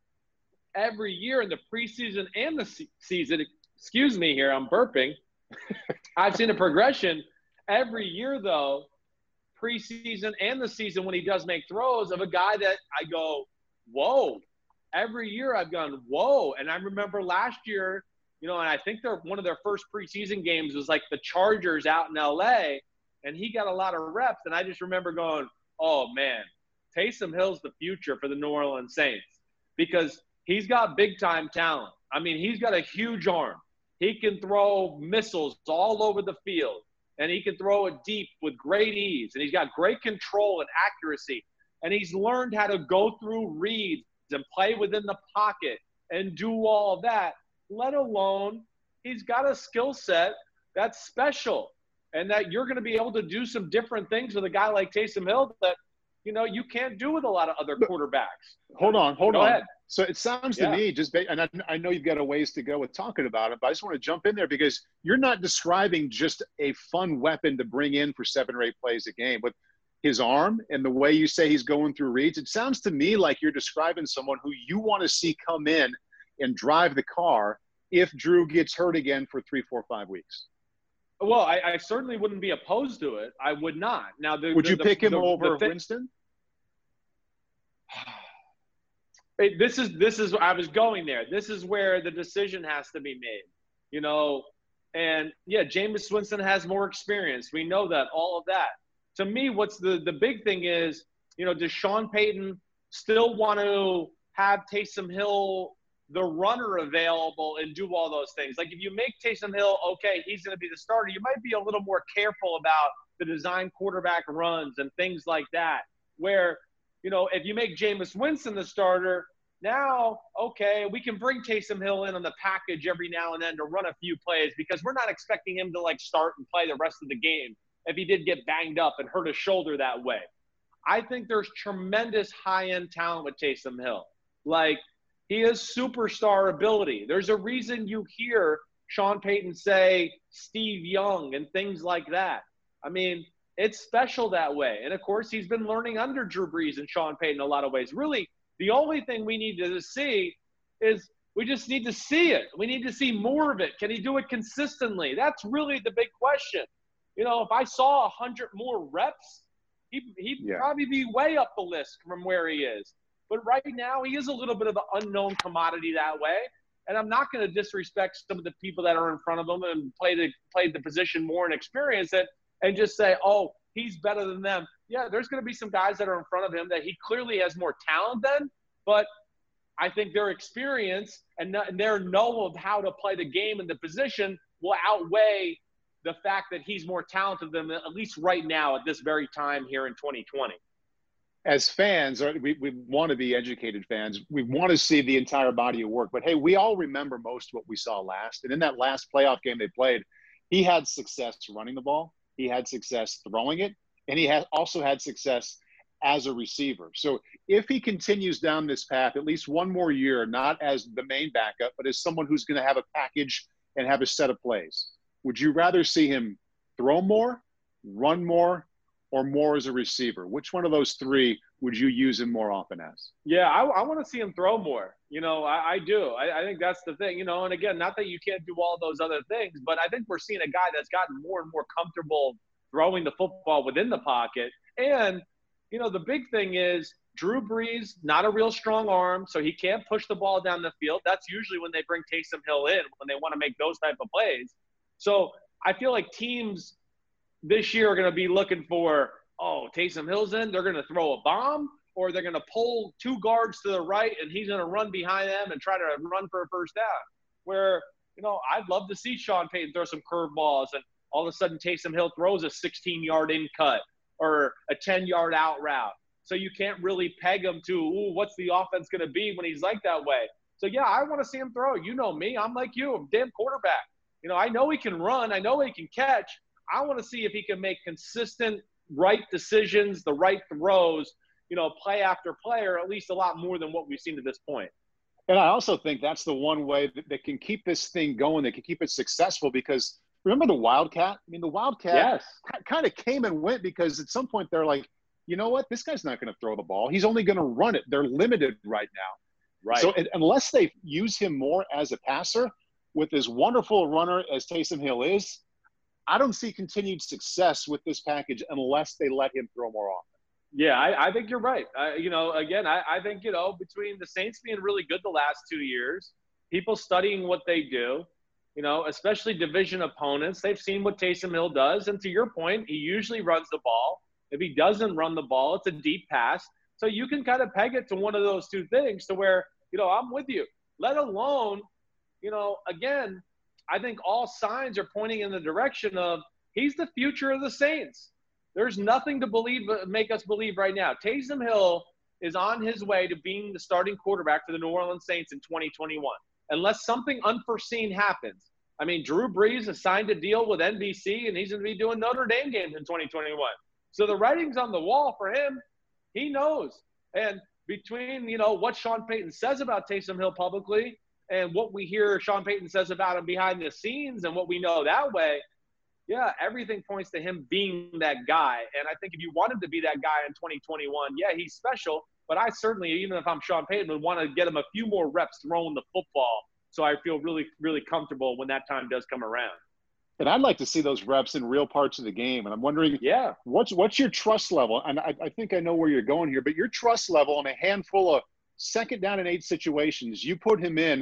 every year in the preseason and the se- season. Excuse me here, I'm burping. I've seen a progression every year, though, preseason and the season when he does make throws of a guy that I go, whoa. Every year I've gone, whoa. And I remember last year, you know, and I think they're one of their first preseason games was like the Chargers out in L A, and he got a lot of reps. And I just remember going, oh, man, Taysom Hill's the future for the New Orleans Saints because he's got big-time talent. I mean, he's got a huge arm. He can throw missiles all over the field, and he can throw it deep with great ease, and he's got great control and accuracy, and he's learned how to go through reads and play within the pocket and do all of that, let alone he's got a skill set that's special. and that you're going to be able to do some different things with a guy like Taysom Hill that, you know, you can't do with a lot of other quarterbacks. Hold on, hold Go on. ahead. So it sounds to Yeah. me, just ba- and I, I know you've got a ways to go with talking about it, but I just want to jump in there because you're not describing just a fun weapon to bring in for seven or eight plays a game. With his arm and the way you say he's going through reads, it sounds to me like you're describing someone who you want to see come in and drive the car if Drew gets hurt again for three, four, five weeks. Well, I, I certainly wouldn't be opposed to it. I would not. Now, the, would the, you the, pick him the, over the thing, Winston? This is this is I was going there. This is where the decision has to be made, you know. And yeah, Jameis Winston has more experience. We know that, all of that. To me, what's the the big thing is, you know, does Sean Payton still want to have Taysom Hill, the runner, available and do all those things? Like if you make Taysom Hill, okay, he's going to be the starter, you might be a little more careful about the design quarterback runs and things like that. Where, you know, if you make Jameis Winston the starter, now, okay, we can bring Taysom Hill in on the package every now and then to run a few plays because we're not expecting him to, like, start and play the rest of the game if he did get banged up and hurt his shoulder that way. I think there's tremendous high-end talent with Taysom Hill. Like, he has superstar ability. There's a reason you hear Sean Payton say Steve Young and things like that. I mean, it's special that way. And, of course, he's been learning under Drew Brees and Sean Payton in a lot of ways. Really, the only thing we need to see is we just need to see it. We need to see more of it. Can he do it consistently? That's really the big question. You know, if I saw one hundred more reps, he'd, he'd yeah. probably be way up the list from where he is. But right now, he is a little bit of an unknown commodity that way. And I'm not going to disrespect some of the people that are in front of him and play the, played the position more and experience it and just say, oh, he's better than them. Yeah, there's going to be some guys that are in front of him that he clearly has more talent than, but I think their experience and their know of how to play the game and the position will outweigh the fact that he's more talented than them, at least right now at this very time here in twenty twenty. As fans, we, we want to be educated fans. We want to see the entire body of work. But, hey, we all remember most of what we saw last. And in that last playoff game they played, he had success running the ball. He had success throwing it. And he had also had success as a receiver. So if he continues down this path at least one more year, not as the main backup, but as someone who's going to have a package and have a set of plays, would you rather see him throw more, run more, or more as a receiver? Which one of those three would you use him more often as? Yeah, I, I want to see him throw more. You know, I, I do. I, I think that's the thing. You know, and again, not that you can't do all those other things, but I think we're seeing a guy that's gotten more and more comfortable throwing the football within the pocket. And, you know, the big thing is Drew Brees, not a real strong arm, so he can't push the ball down the field. That's usually when they bring Taysom Hill in, when they want to make those type of plays. So I feel like teams this year are going to be looking for, oh, Taysom Hill's in, they're going to throw a bomb, or they're going to pull two guards to the right and he's going to run behind them and try to run for a first down. Where, you know, I'd love to see Sean Payton throw some curveballs and all of a sudden Taysom Hill throws a sixteen-yard in cut or a ten-yard out route. So you can't really peg him to, ooh, what's the offense going to be when he's like that way. So, yeah, I want to see him throw. You know me. I'm like you. I'm a damn quarterback. You know, I know he can run. I know he can catch. I want to see if he can make consistent right decisions, the right throws, you know, play after play, or at least a lot more than what we've seen to this point. And I also think that's the one way that, that can keep this thing going, that can keep it successful, because remember the Wildcat? I mean, the Wildcat yes. kind of came and went because at some point they're like, you know what? This guy's not going to throw the ball. He's only going to run it. They're limited right now. Right. So unless they use him more as a passer, with as wonderful a runner as Taysom Hill is, I don't see continued success with this package unless they let him throw more often. Yeah, I, I think you're right. Uh, you know, again, I, I think, you know, between the Saints being really good the last two years, people studying what they do, you know, especially division opponents, they've seen what Taysom Hill does. And to your point, he usually runs the ball. If he doesn't run the ball, it's a deep pass. So you can kind of peg it to one of those two things to where, you know, I'm with you. Let alone, you know, again, I think all signs are pointing in the direction of he's the future of the Saints. There's nothing to believe, make us believe right now. Taysom Hill is on his way to being the starting quarterback for the New Orleans Saints in twenty twenty-one. Unless something unforeseen happens. I mean, Drew Brees has signed a deal with N B C, and he's going to be doing Notre Dame games in twenty twenty-one. So the writing's on the wall for him. He knows. And between, you know, what Sean Payton says about Taysom Hill publicly and what we hear Sean Payton says about him behind the scenes and what we know that way, yeah, everything points to him being that guy. And I think if you want him to be that guy in twenty twenty-one, yeah, he's special. But I certainly, even if I'm Sean Payton, would want to get him a few more reps throwing the football so I feel really, really comfortable when that time does come around. And I'd like to see those reps in real parts of the game. And I'm wondering, yeah, what's what's your trust level? And I, I think I know where you're going here, but your trust level in a handful of second down and eight situations, you put him in,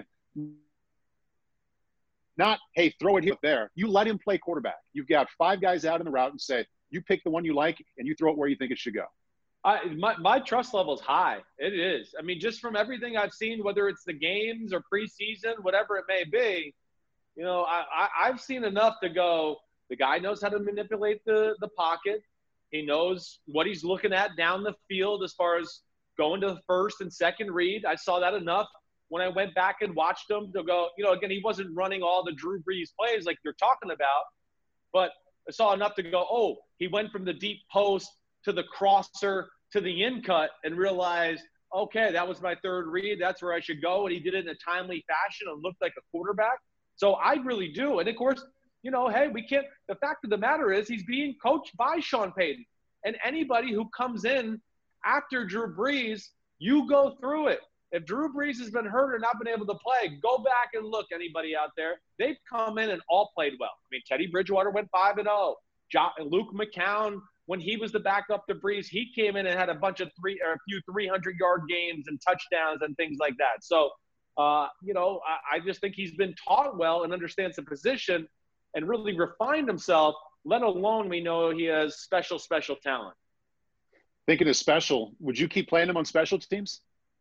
not, hey, throw it here, there. You let him play quarterback. You've got five guys out in the route and say, you pick the one you like and you throw it where you think it should go. I, my, my trust level is high. It is. I mean, just from everything I've seen, whether it's the games or preseason, whatever it may be, you know, I, I, I've seen enough to go, the guy knows how to manipulate the, the pocket. He knows what he's looking at down the field as far as going to the first and second read. I saw that enough when I went back and watched him to go, you know, again, he wasn't running all the Drew Brees plays like you're talking about, but I saw enough to go, oh, he went from the deep post to the crosser to the in cut and realized, okay, that was my third read. That's where I should go. And he did it in a timely fashion and looked like a quarterback. So I really do. And of course, you know, hey, we can't, the fact of the matter is he's being coached by Sean Payton. And anybody who comes in after Drew Brees, you go through it. If Drew Brees has been hurt or not been able to play, go back and look, anybody out there. They've come in and all played well. I mean, Teddy Bridgewater went five and oh. Luke McCown, when he was the backup to Brees, he came in and had a bunch of three or a few three hundred yard games and touchdowns and things like that. So, uh, you know, I, I just think he's been taught well and understands the position and really refined himself, let alone we know he has special, special talent. Thinking of special, would you keep playing him on special teams?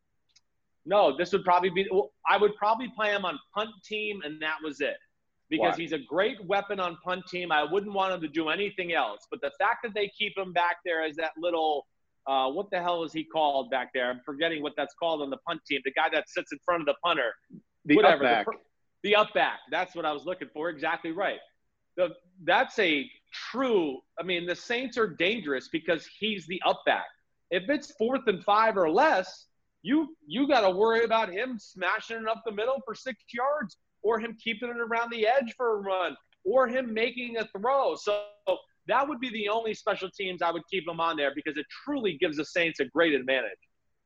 No, this would probably be well, – I would probably play him on punt team, and that was it. Because Why? He's a great weapon on punt team. I wouldn't want him to do anything else. But the fact that they keep him back there as that little uh, – what the hell is he called back there? I'm forgetting what that's called on the punt team. The guy that sits in front of the punter. The Whatever. up back. The, the up back. That's what I was looking for. Exactly right. The, that's a true – I mean, the Saints are dangerous because he's the up back. If it's fourth and five or less – You you got to worry about him smashing it up the middle for six yards or him keeping it around the edge for a run or him making a throw. So that would be the only special teams I would keep him on there because it truly gives the Saints a great advantage.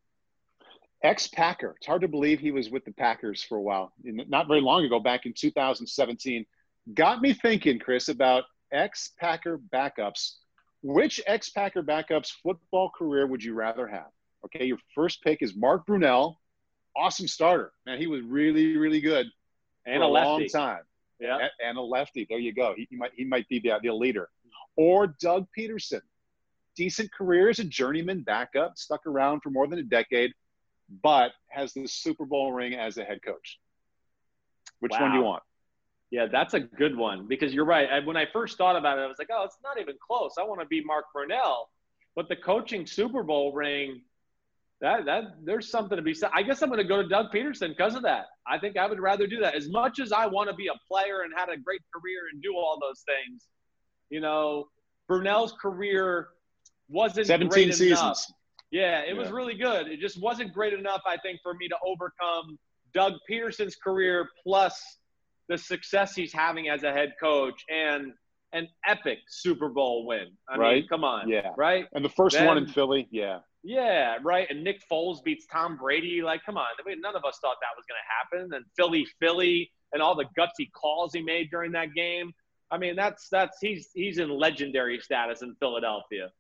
Ex-Packer. It's hard to believe he was with the Packers for a while. Not very long ago, back in two thousand seventeen. Got me thinking, Chris, about ex-Packer backups. Which ex-Packer backups football career would you rather have? Okay, your first pick is Mark Brunell. Awesome starter. Man, he was really, really good and for a, a lefty. long time. Yeah, and, and a lefty. There you go. He, he might he might be the ideal leader. Or Doug Peterson. Decent career as a journeyman backup, stuck around for more than a decade, but has the Super Bowl ring as a head coach. Which wow. one do you want? Yeah, that's a good one because you're right. I, when I first thought about it, I was like, oh, it's not even close. I want to be Mark Brunell. But the coaching Super Bowl ring – That that there's something to be said. I guess I'm going to go to Doug Peterson because of that. I think I would rather do that. As much as I want to be a player and had a great career and do all those things, you know, Brunell's career wasn't seventeen great seasons. enough. Yeah, it yeah. was really good. It just wasn't great enough, I think, for me to overcome Doug Peterson's career plus the success he's having as a head coach and an epic Super Bowl win. I right? mean, come on. Yeah. Right? And the first then, one in Philly, yeah. Yeah, right. And Nick Foles beats Tom Brady. Like, come on. I mean, none of us thought that was going to happen. And Philly, Philly, and all the gutsy calls he made during that game. I mean, that's that's he's he's in legendary status in Philadelphia.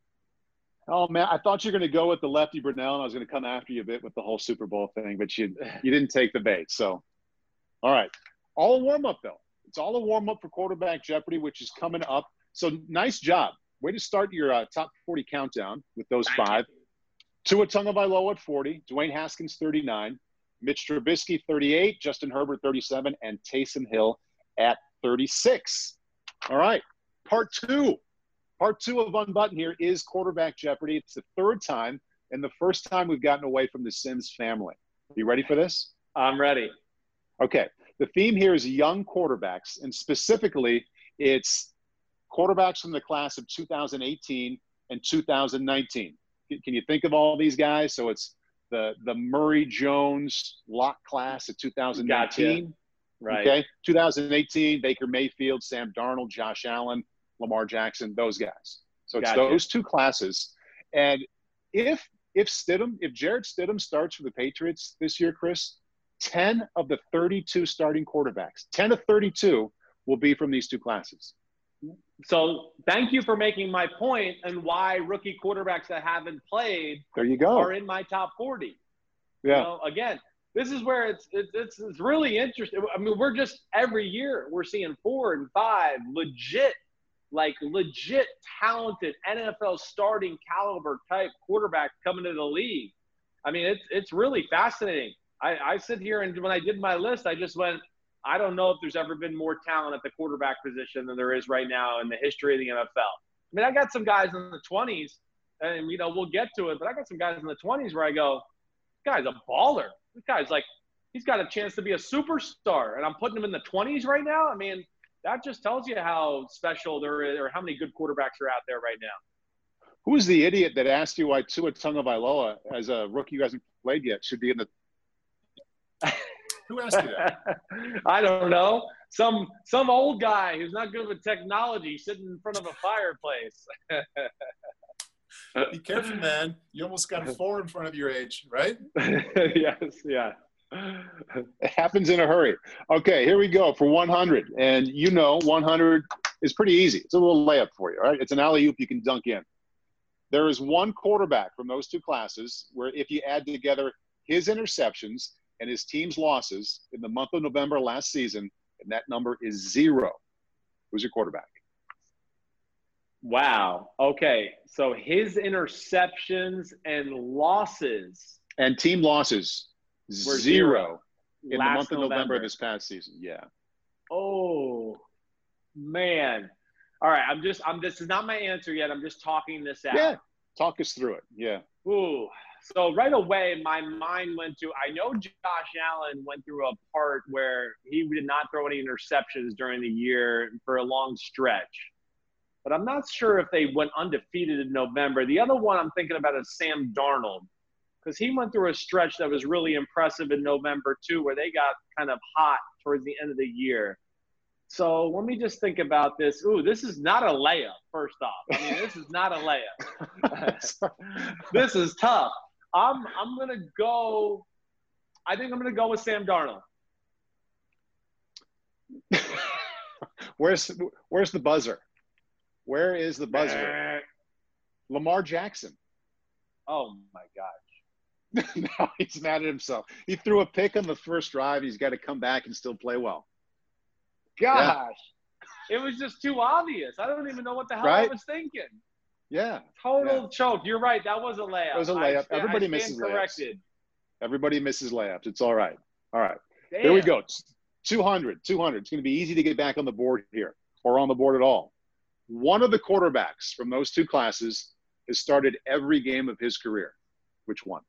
Oh man, I thought you were going to go with the lefty Brunell, and I was going to come after you a bit with the whole Super Bowl thing, but you you didn't take the bait. So, all right, all a warm up though. It's all a warm up for Quarterback Jeopardy, which is coming up. So nice job. Way to start your uh, top forty countdown with those Thank five. you. Tua Tagovailoa at forty, Dwayne Haskins thirty-nine, Mitch Trubisky thirty-eight, Justin Herbert thirty-seven, and Taysom Hill at thirty-six. All right, part two. Part two of Unbutton here is Quarterback Jeopardy. It's the third time and the first time we've gotten away from the Sims family. Are you ready for this? I'm ready. Okay. The theme here is young quarterbacks, and specifically it's quarterbacks from the class of two thousand eighteen and two thousand nineteen. Can you think of all these guys? So it's the the Murray Jones lock class of two thousand nineteen. Gotcha. Right. Okay. two thousand eighteen, Baker Mayfield, Sam Darnold, Josh Allen, Lamar Jackson, those guys. So it's Gotcha. those two classes. And if if Stidham, if Jarrett Stidham starts for the Patriots this year, Chris, ten of the thirty-two starting quarterbacks, ten of thirty-two will be from these two classes. So thank you for making my point and why rookie quarterbacks that haven't played There you go. are in my top forty. Yeah. You know, again, this is where it's, it's it's it's really interesting. I mean, we're just every year we're seeing four and five legit, like legit talented N F L starting caliber type quarterbacks coming to the league. I mean, it's it's really fascinating. I, I sit here and when I did my list, I just went, I don't know if there's ever been more talent at the quarterback position than there is right now in the history of the N F L. I mean, I got some guys in the twenties, and, you know, we'll get to it, but I got some guys in the twenties where I go, this guy's a baller. This guy's like, he's got a chance to be a superstar, and I'm putting him in the twenties right now. I mean, that just tells you how special there is or how many good quarterbacks are out there right now. Who was the idiot that asked you why Tua Tagovailoa, as a rookie who hasn't played yet, should be in the Who asked you that? I don't know. Some some old guy who's not good with technology sitting in front of a fireplace. Be careful, man. You almost got a four in front of your age, right? Yes, yeah. It happens in a hurry. Okay, here we go for one hundred. And you know one hundred is pretty easy. It's a little layup for you, all right? It's an alley-oop you can dunk in. There is one quarterback from those two classes where if you add together his interceptions and his team's losses in the month of November last season, and that number is zero. Who's your quarterback? Wow. Okay. So his interceptions and losses. And team losses, zero, zero in Last the month of November. November this past season. Yeah. Oh, man. All right. I'm just, I'm, this is not my answer yet. I'm just talking this out. Yeah. Talk us through it. Yeah. Ooh. So right away, my mind went to, I know Josh Allen went through a part where he did not throw any interceptions during the year for a long stretch. But I'm not sure if they went undefeated in November. The other one I'm thinking about is Sam Darnold, because he went through a stretch that was really impressive in November too, where they got kind of hot towards the end of the year. So let me just think about this. Ooh, this is not a layup, first off. I mean, this is not a layup. This is tough. I'm I'm going to go – I think I'm going to go with Sam Darnold. where's Where's the buzzer? Where is the buzzer? Lamar Jackson. Oh, my gosh. No, he's mad at himself. He threw a pick on the first drive. He's got to come back and still play well. Gosh. Yeah. It was just too obvious. I don't even know what the hell right? I was thinking. Yeah. Total yeah. choke. You're right. That was a layup. It was a layup. I, Everybody I misses corrected. layups. Everybody misses layups. It's all right. All right. Damn. Here we go. two hundred. two hundred. It's going to be easy to get back on the board here or on the board at all. One of the quarterbacks from those two classes has started every game of his career. Which one?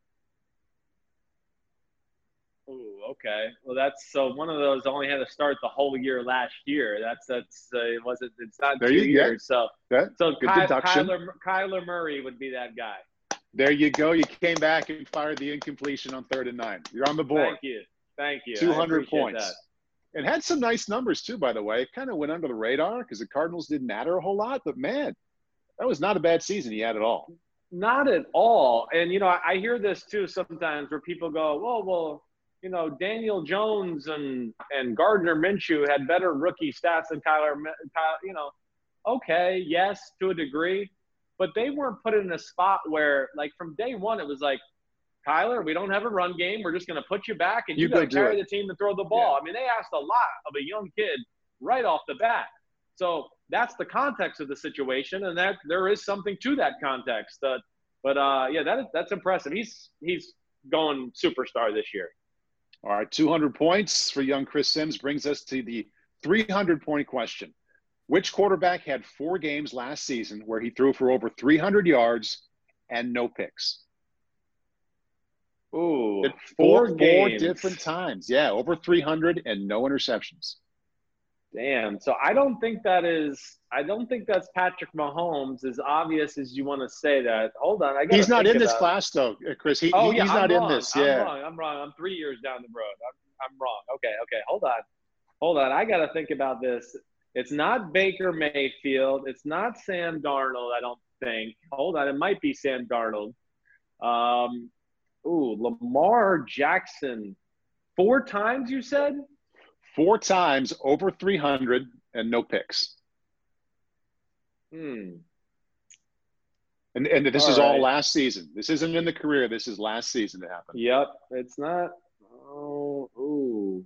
Ooh, okay. Well, that's so one of those only had to start the whole year last year. That's that's uh, it wasn't it's not there two you, years. Yeah. So that, so good Ky- deduction. Kyler, Kyler Murray would be that guy. There you go. You came back and fired the incompletion on third and nine. You're on the board. Thank you. Thank you. two hundred points. That. And had some nice numbers too, by the way. It kind of went under the radar because the Cardinals didn't matter a whole lot. But man, that was not a bad season he had at all. Not at all. And you know, I, I hear this too sometimes where people go, "Well, well." You know, Daniel Jones and, and Gardner Minshew had better rookie stats than Kyler, Kyler, you know, okay, yes, to a degree. But they weren't put in a spot where, like, from day one, it was like, Kyler, we don't have a run game. We're just going to put you back, and you, you got to carry the team to throw the ball. Yeah. I mean, they asked a lot of a young kid right off the bat. So that's the context of the situation, and that there is something to that context. Uh, but, uh, yeah, that is, that's impressive. He's he's going superstar this year. All right, two hundred points for young Chris Sims brings us to the three hundred point question. Which quarterback had four games last season where he threw for over three hundred yards and no picks? Ooh, At four, four, four games. different times. Yeah, over three hundred and no interceptions. Damn. So I don't think that is – I don't think that's Patrick Mahomes, as obvious as you want to say that. Hold on. I got to He's not think in this about class, though, Chris. He, Oh, he- yeah, he's I'm not wrong. in this. I'm Yeah. wrong. I'm wrong. I'm three years down the road. I'm, I'm wrong. Okay, okay. Hold on. Hold on. I got to think about this. It's not Baker Mayfield. It's not Sam Darnold, I don't think. Hold on. It might be Sam Darnold. Um, ooh, Lamar Jackson. Four times, you said? Four times over three hundred and no picks. Hmm. And, and this All is all right. last season. This isn't in the career. This is last season that happened. Yep. It's not. Oh, ooh.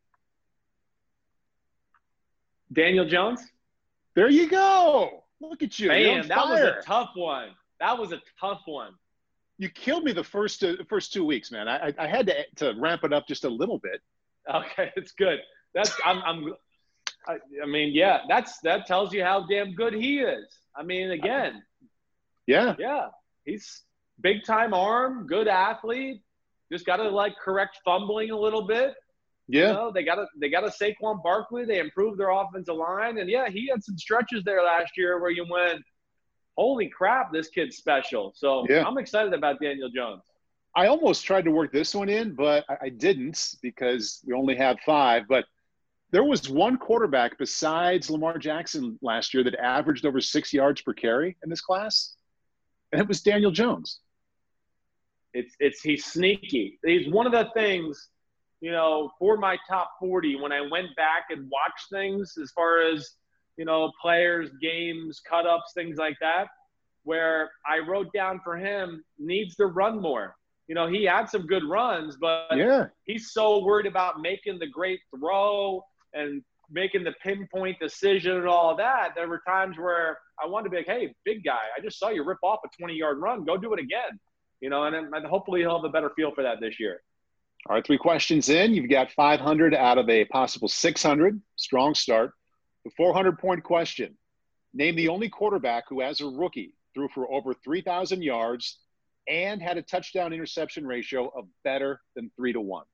Daniel Jones? There you go. Look at you. You're on Man, that was fire. a tough one. That was a tough one. You killed me the first uh, first two weeks, man. I, I I had to to ramp it up just a little bit. Okay, it's good. That's I'm I'm I, I mean, yeah, that's that tells you how damn good he is. I mean, again, Yeah. yeah, he's big time arm, good athlete. Just got to like correct fumbling a little bit. Yeah. You know, they got to they got a Saquon Barkley. They improved their offensive line, and yeah, he had some stretches there last year where you went, holy crap, this kid's special. So Yeah. I'm excited about Daniel Jones. I almost tried to work this one in, but I, I didn't because we only have five. But there was one quarterback besides Lamar Jackson last year that averaged over six yards per carry in this class, and it was Daniel Jones. It's it's he's sneaky. He's one of the things, you know, for my top forty, when I went back and watched things as far as, you know, players, games, cut-ups, things like that, where I wrote down for him, needs to run more. You know, he had some good runs, but Yeah. he's so worried about making the great throw and making the pinpoint decision and all that. There were times where I wanted to be like, hey, big guy, I just saw you rip off a twenty-yard run. Go do it again. You know, and, and hopefully he'll have a better feel for that this year. All right, three questions in. You've got five hundred out of a possible six hundred. Strong start. The four hundred point question. Name the only quarterback who, as a rookie, threw for over three thousand yards and had a touchdown interception ratio of better than three to one.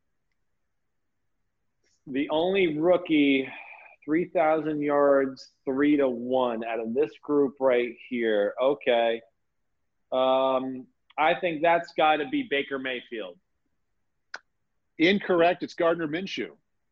The only rookie, three thousand yards, three to one out of this group right here. Okay. Um, I think that's got to be Baker Mayfield. Incorrect. It's Gardner Minshew.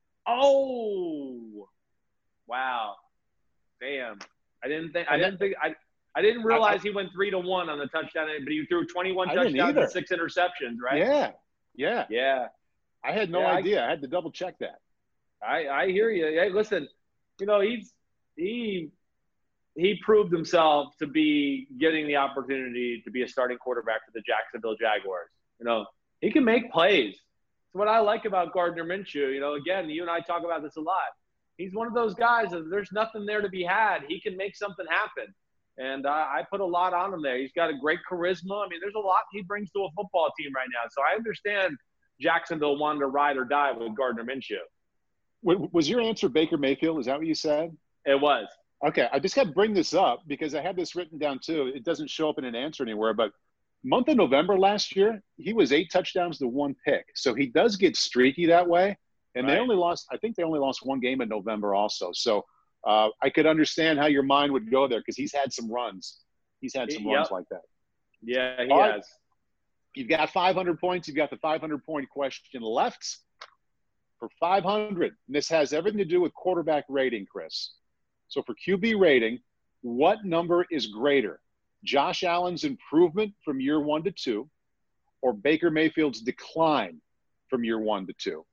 Oh, wow. Damn. I didn't think, I didn't think, I, I didn't realize he went three to one on the touchdown, but he threw twenty-one I didn't touchdowns either. and six interceptions, right? Yeah. Yeah. Yeah. I had no Yeah, I- idea. I had to double check that. I, I hear you. Hey, listen, you know, he's he he proved himself to be getting the opportunity to be a starting quarterback for the Jacksonville Jaguars. You know, he can make plays. It's what I like about Gardner Minshew. You know, again, you and I talk about this a lot. He's one of those guys that there's nothing there to be had. He can make something happen. And uh, I put a lot on him there. He's got a great charisma. I mean, there's a lot he brings to a football team right now. So I understand Jacksonville wanted to ride or die with Gardner Minshew. W- Was your answer Baker Mayfield? Is that what you said? It was. Okay, I just got to bring this up because I had this written down too. It doesn't show up in an answer anywhere, but month of November last year, he was eight touchdowns to one pick. So he does get streaky that way. And Right. they only lost, I think they only lost one game in November also. So uh, I could understand how your mind would go there because he's had some runs. He's had some Yep. runs like that. Yeah, he All right. has. You've got five hundred points. You've got the five hundred point question left for five hundred. And this has everything to do with quarterback rating, Chris. So for Q B rating, what number is greater? Josh Allen's improvement from year one to two or Baker Mayfield's decline from year one to two?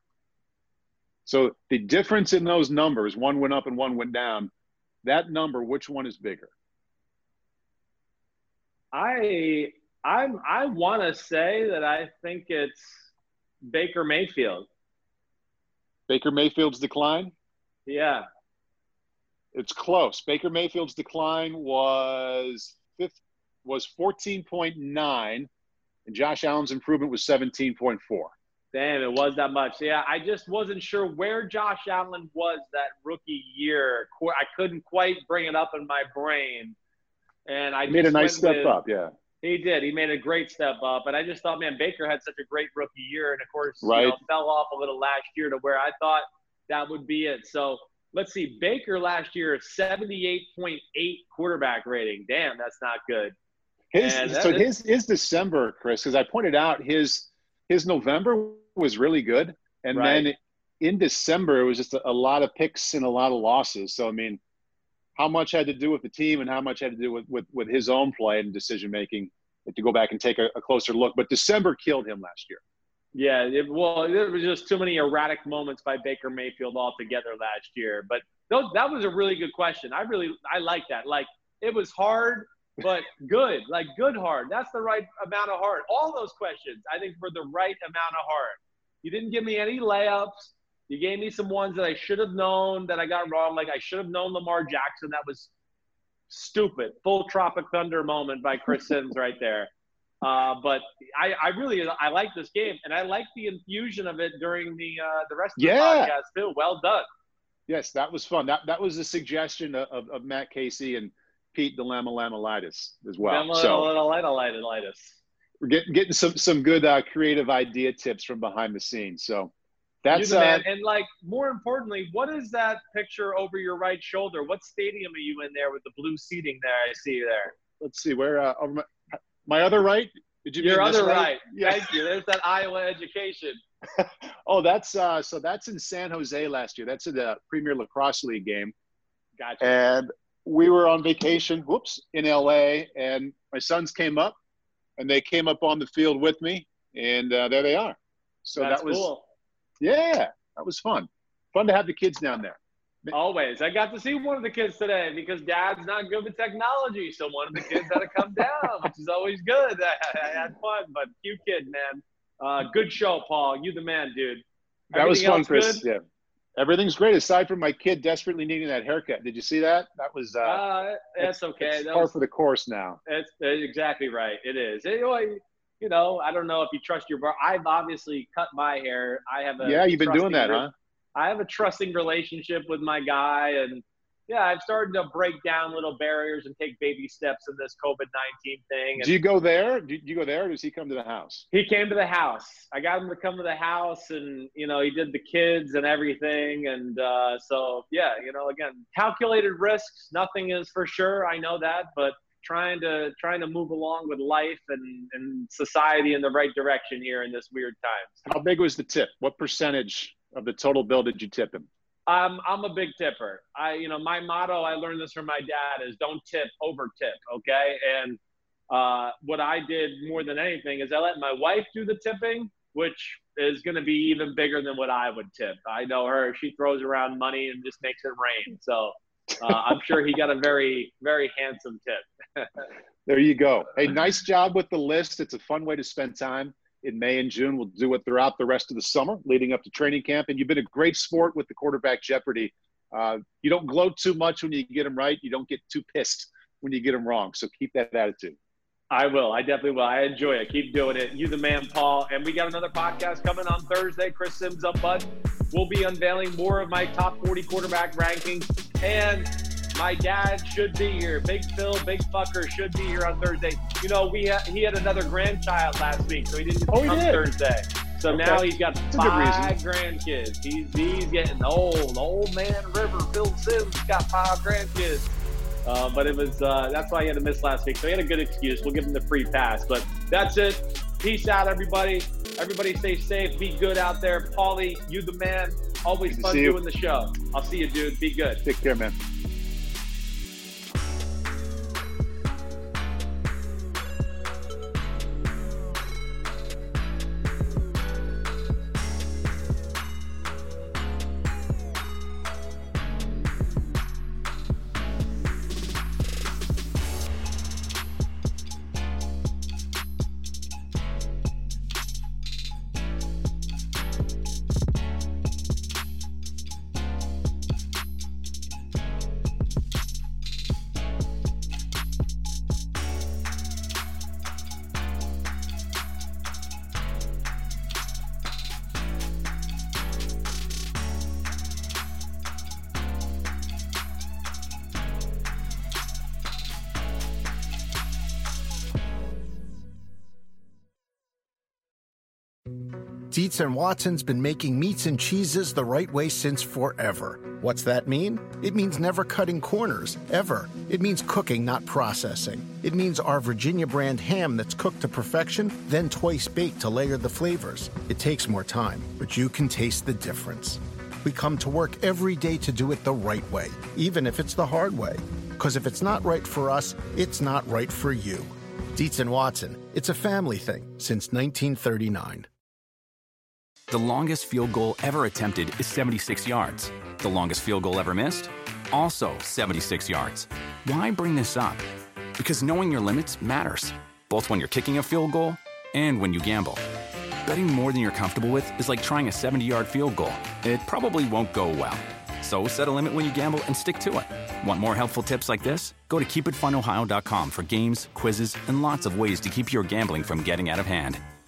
So the difference in those numbers, one went up and one went down, that number, which one is bigger? I I'm I want to say that I think it's Baker Mayfield. Baker Mayfield's decline? Yeah. It's close. Baker Mayfield's decline was fifth, was fourteen point nine, and Josh Allen's improvement was seventeen point four. Damn, it was that much. Yeah, I just wasn't sure where Josh Allen was that rookie year. Qu- I couldn't quite bring it up in my brain. And I He made a just nice went step with- up, yeah. He did. He made a great step up. And I just thought, man, Baker had such a great rookie year. And, of course, right. you know, fell off a little last year to where I thought that would be it. So let's see. Baker last year, seventy-eight point eight quarterback rating. Damn, that's not good. His, that, so his, his December, Chris, because I pointed out his his November was really good. And right. then in December, it was just a, a lot of picks and a lot of losses. So, I mean, how much had to do with the team and how much had to do with, with, with his own play and decision-making to go back and take a, a closer look. But December killed him last year. Yeah, it, well, there was just too many erratic moments by Baker Mayfield altogether last year. But those, that was a really good question. I really – I like that. Like, it was hard, but good. Like, good hard. That's the right amount of hard. All those questions, I think, were the right amount of hard. You didn't give me any layups. You gave me some ones that I should have known that I got wrong. Like I should have known Lamar Jackson. That was stupid. Full Tropic Thunder moment by Chris Sims right there. Uh, but I, I really I like this game, and I like the infusion of it during the uh, the rest of yeah. the podcast too. Well done. Yes, that was fun. That that was a suggestion of, of Matt Casey and Pete Delamalamitis as well. Delamalamitis. So we're getting getting some some good uh, creative idea tips from behind the scenes. So. That's you the man. Uh, and like more importantly, what is that picture over your right shoulder? What stadium are you in there with the blue seating there? I see you there. Let's see where uh, over my, my other right. Did you? Your other right? right. Yeah. Thank you. There's that Iowa education. oh, that's uh, so that's in San Jose last year. That's in the Premier Lacrosse League game. Gotcha. And we were on vacation. Whoops, in L A, and my sons came up, and they came up on the field with me, and uh, there they are. So that's that was. Cool. Yeah, that was fun. Fun to have the kids down there. Always. I got to see one of the kids today because Dad's not good with technology. So one of the kids had to come down, which is always good. I, I had fun, but cute kid, man. Uh, good show, Paul. You the man, dude. That was fun, Chris. Good? Yeah. Everything's great aside from my kid desperately needing that haircut. Did you see that? That was uh, uh that's okay. It's that par was, for the course now. It's, it's exactly right. It is. It, you know, I don't know if you trust your bar. I've obviously cut my hair. I have a yeah. You've been doing that, re- huh? I have a trusting relationship with my guy, and yeah, I've started to break down little barriers and take baby steps in this COVID nineteen thing. And do you go there? Do you go there, or does he come to the house? He came to the house. I got him to come to the house, and you know, he did the kids and everything, and uh, so yeah, you know, again, calculated risks. Nothing is for sure. I know that, but. Trying to trying to move along with life and, and society in the right direction here in this weird times. How big was the tip? What percentage of the total bill did you tip him? Um, I'm a big tipper. I, you know, my motto, I learned this from my dad, is don't tip, over tip. Okay. And uh, what I did more than anything is I let my wife do the tipping, which is going to be even bigger than what I would tip. I know her, she throws around money and just makes it rain. So uh, I'm sure he got a very, very handsome tip. There you go. Hey, nice job with the list. It's a fun way to spend time in May and June. We'll do it throughout the rest of the summer leading up to training camp. And you've been a great sport with the quarterback Jeopardy. Uh, you don't gloat too much when you get them right. You don't get too pissed when you get them wrong. So keep that attitude. I will. I definitely will. I enjoy it. Keep doing it. You the man, Paul. And we got another podcast coming on Thursday. Chris Sims up, bud. We'll be unveiling more of my top forty quarterback rankings. And my dad should be here. Big Phil, big fucker, should be here on Thursday. You know, we ha- he had another grandchild last week, so he didn't get to oh, come did. Thursday. So okay. Now he's got That's five grandkids. He's he's getting old. Old man River, Phil Sims, got five grandkids. Uh, but it was uh, that's why he had to miss last week. So he had a good excuse. We'll give him the free pass. But that's it. Peace out, everybody. Everybody stay safe. Be good out there. Paulie, you the man. Always good fun doing you. the show. I'll see you, dude. Be good. Take care, man. Dietz and Watson's been making meats and cheeses the right way since forever. What's that mean? It means never cutting corners, ever. It means cooking, not processing. It means our Virginia brand ham that's cooked to perfection, then twice baked to layer the flavors. It takes more time, but you can taste the difference. We come to work every day to do it the right way, even if it's the hard way. Because if it's not right for us, it's not right for you. Dietz and Watson, it's a family thing since nineteen thirty-nine. The longest field goal ever attempted is seventy-six yards. The longest field goal ever missed? Also seventy-six yards. Why bring this up? Because knowing your limits matters, both when you're kicking a field goal and when you gamble. Betting more than you're comfortable with is like trying a seventy-yard field goal. It probably won't go well. So set a limit when you gamble and stick to it. Want more helpful tips like this? Go to keep it fun ohio dot com for games, quizzes, and lots of ways to keep your gambling from getting out of hand.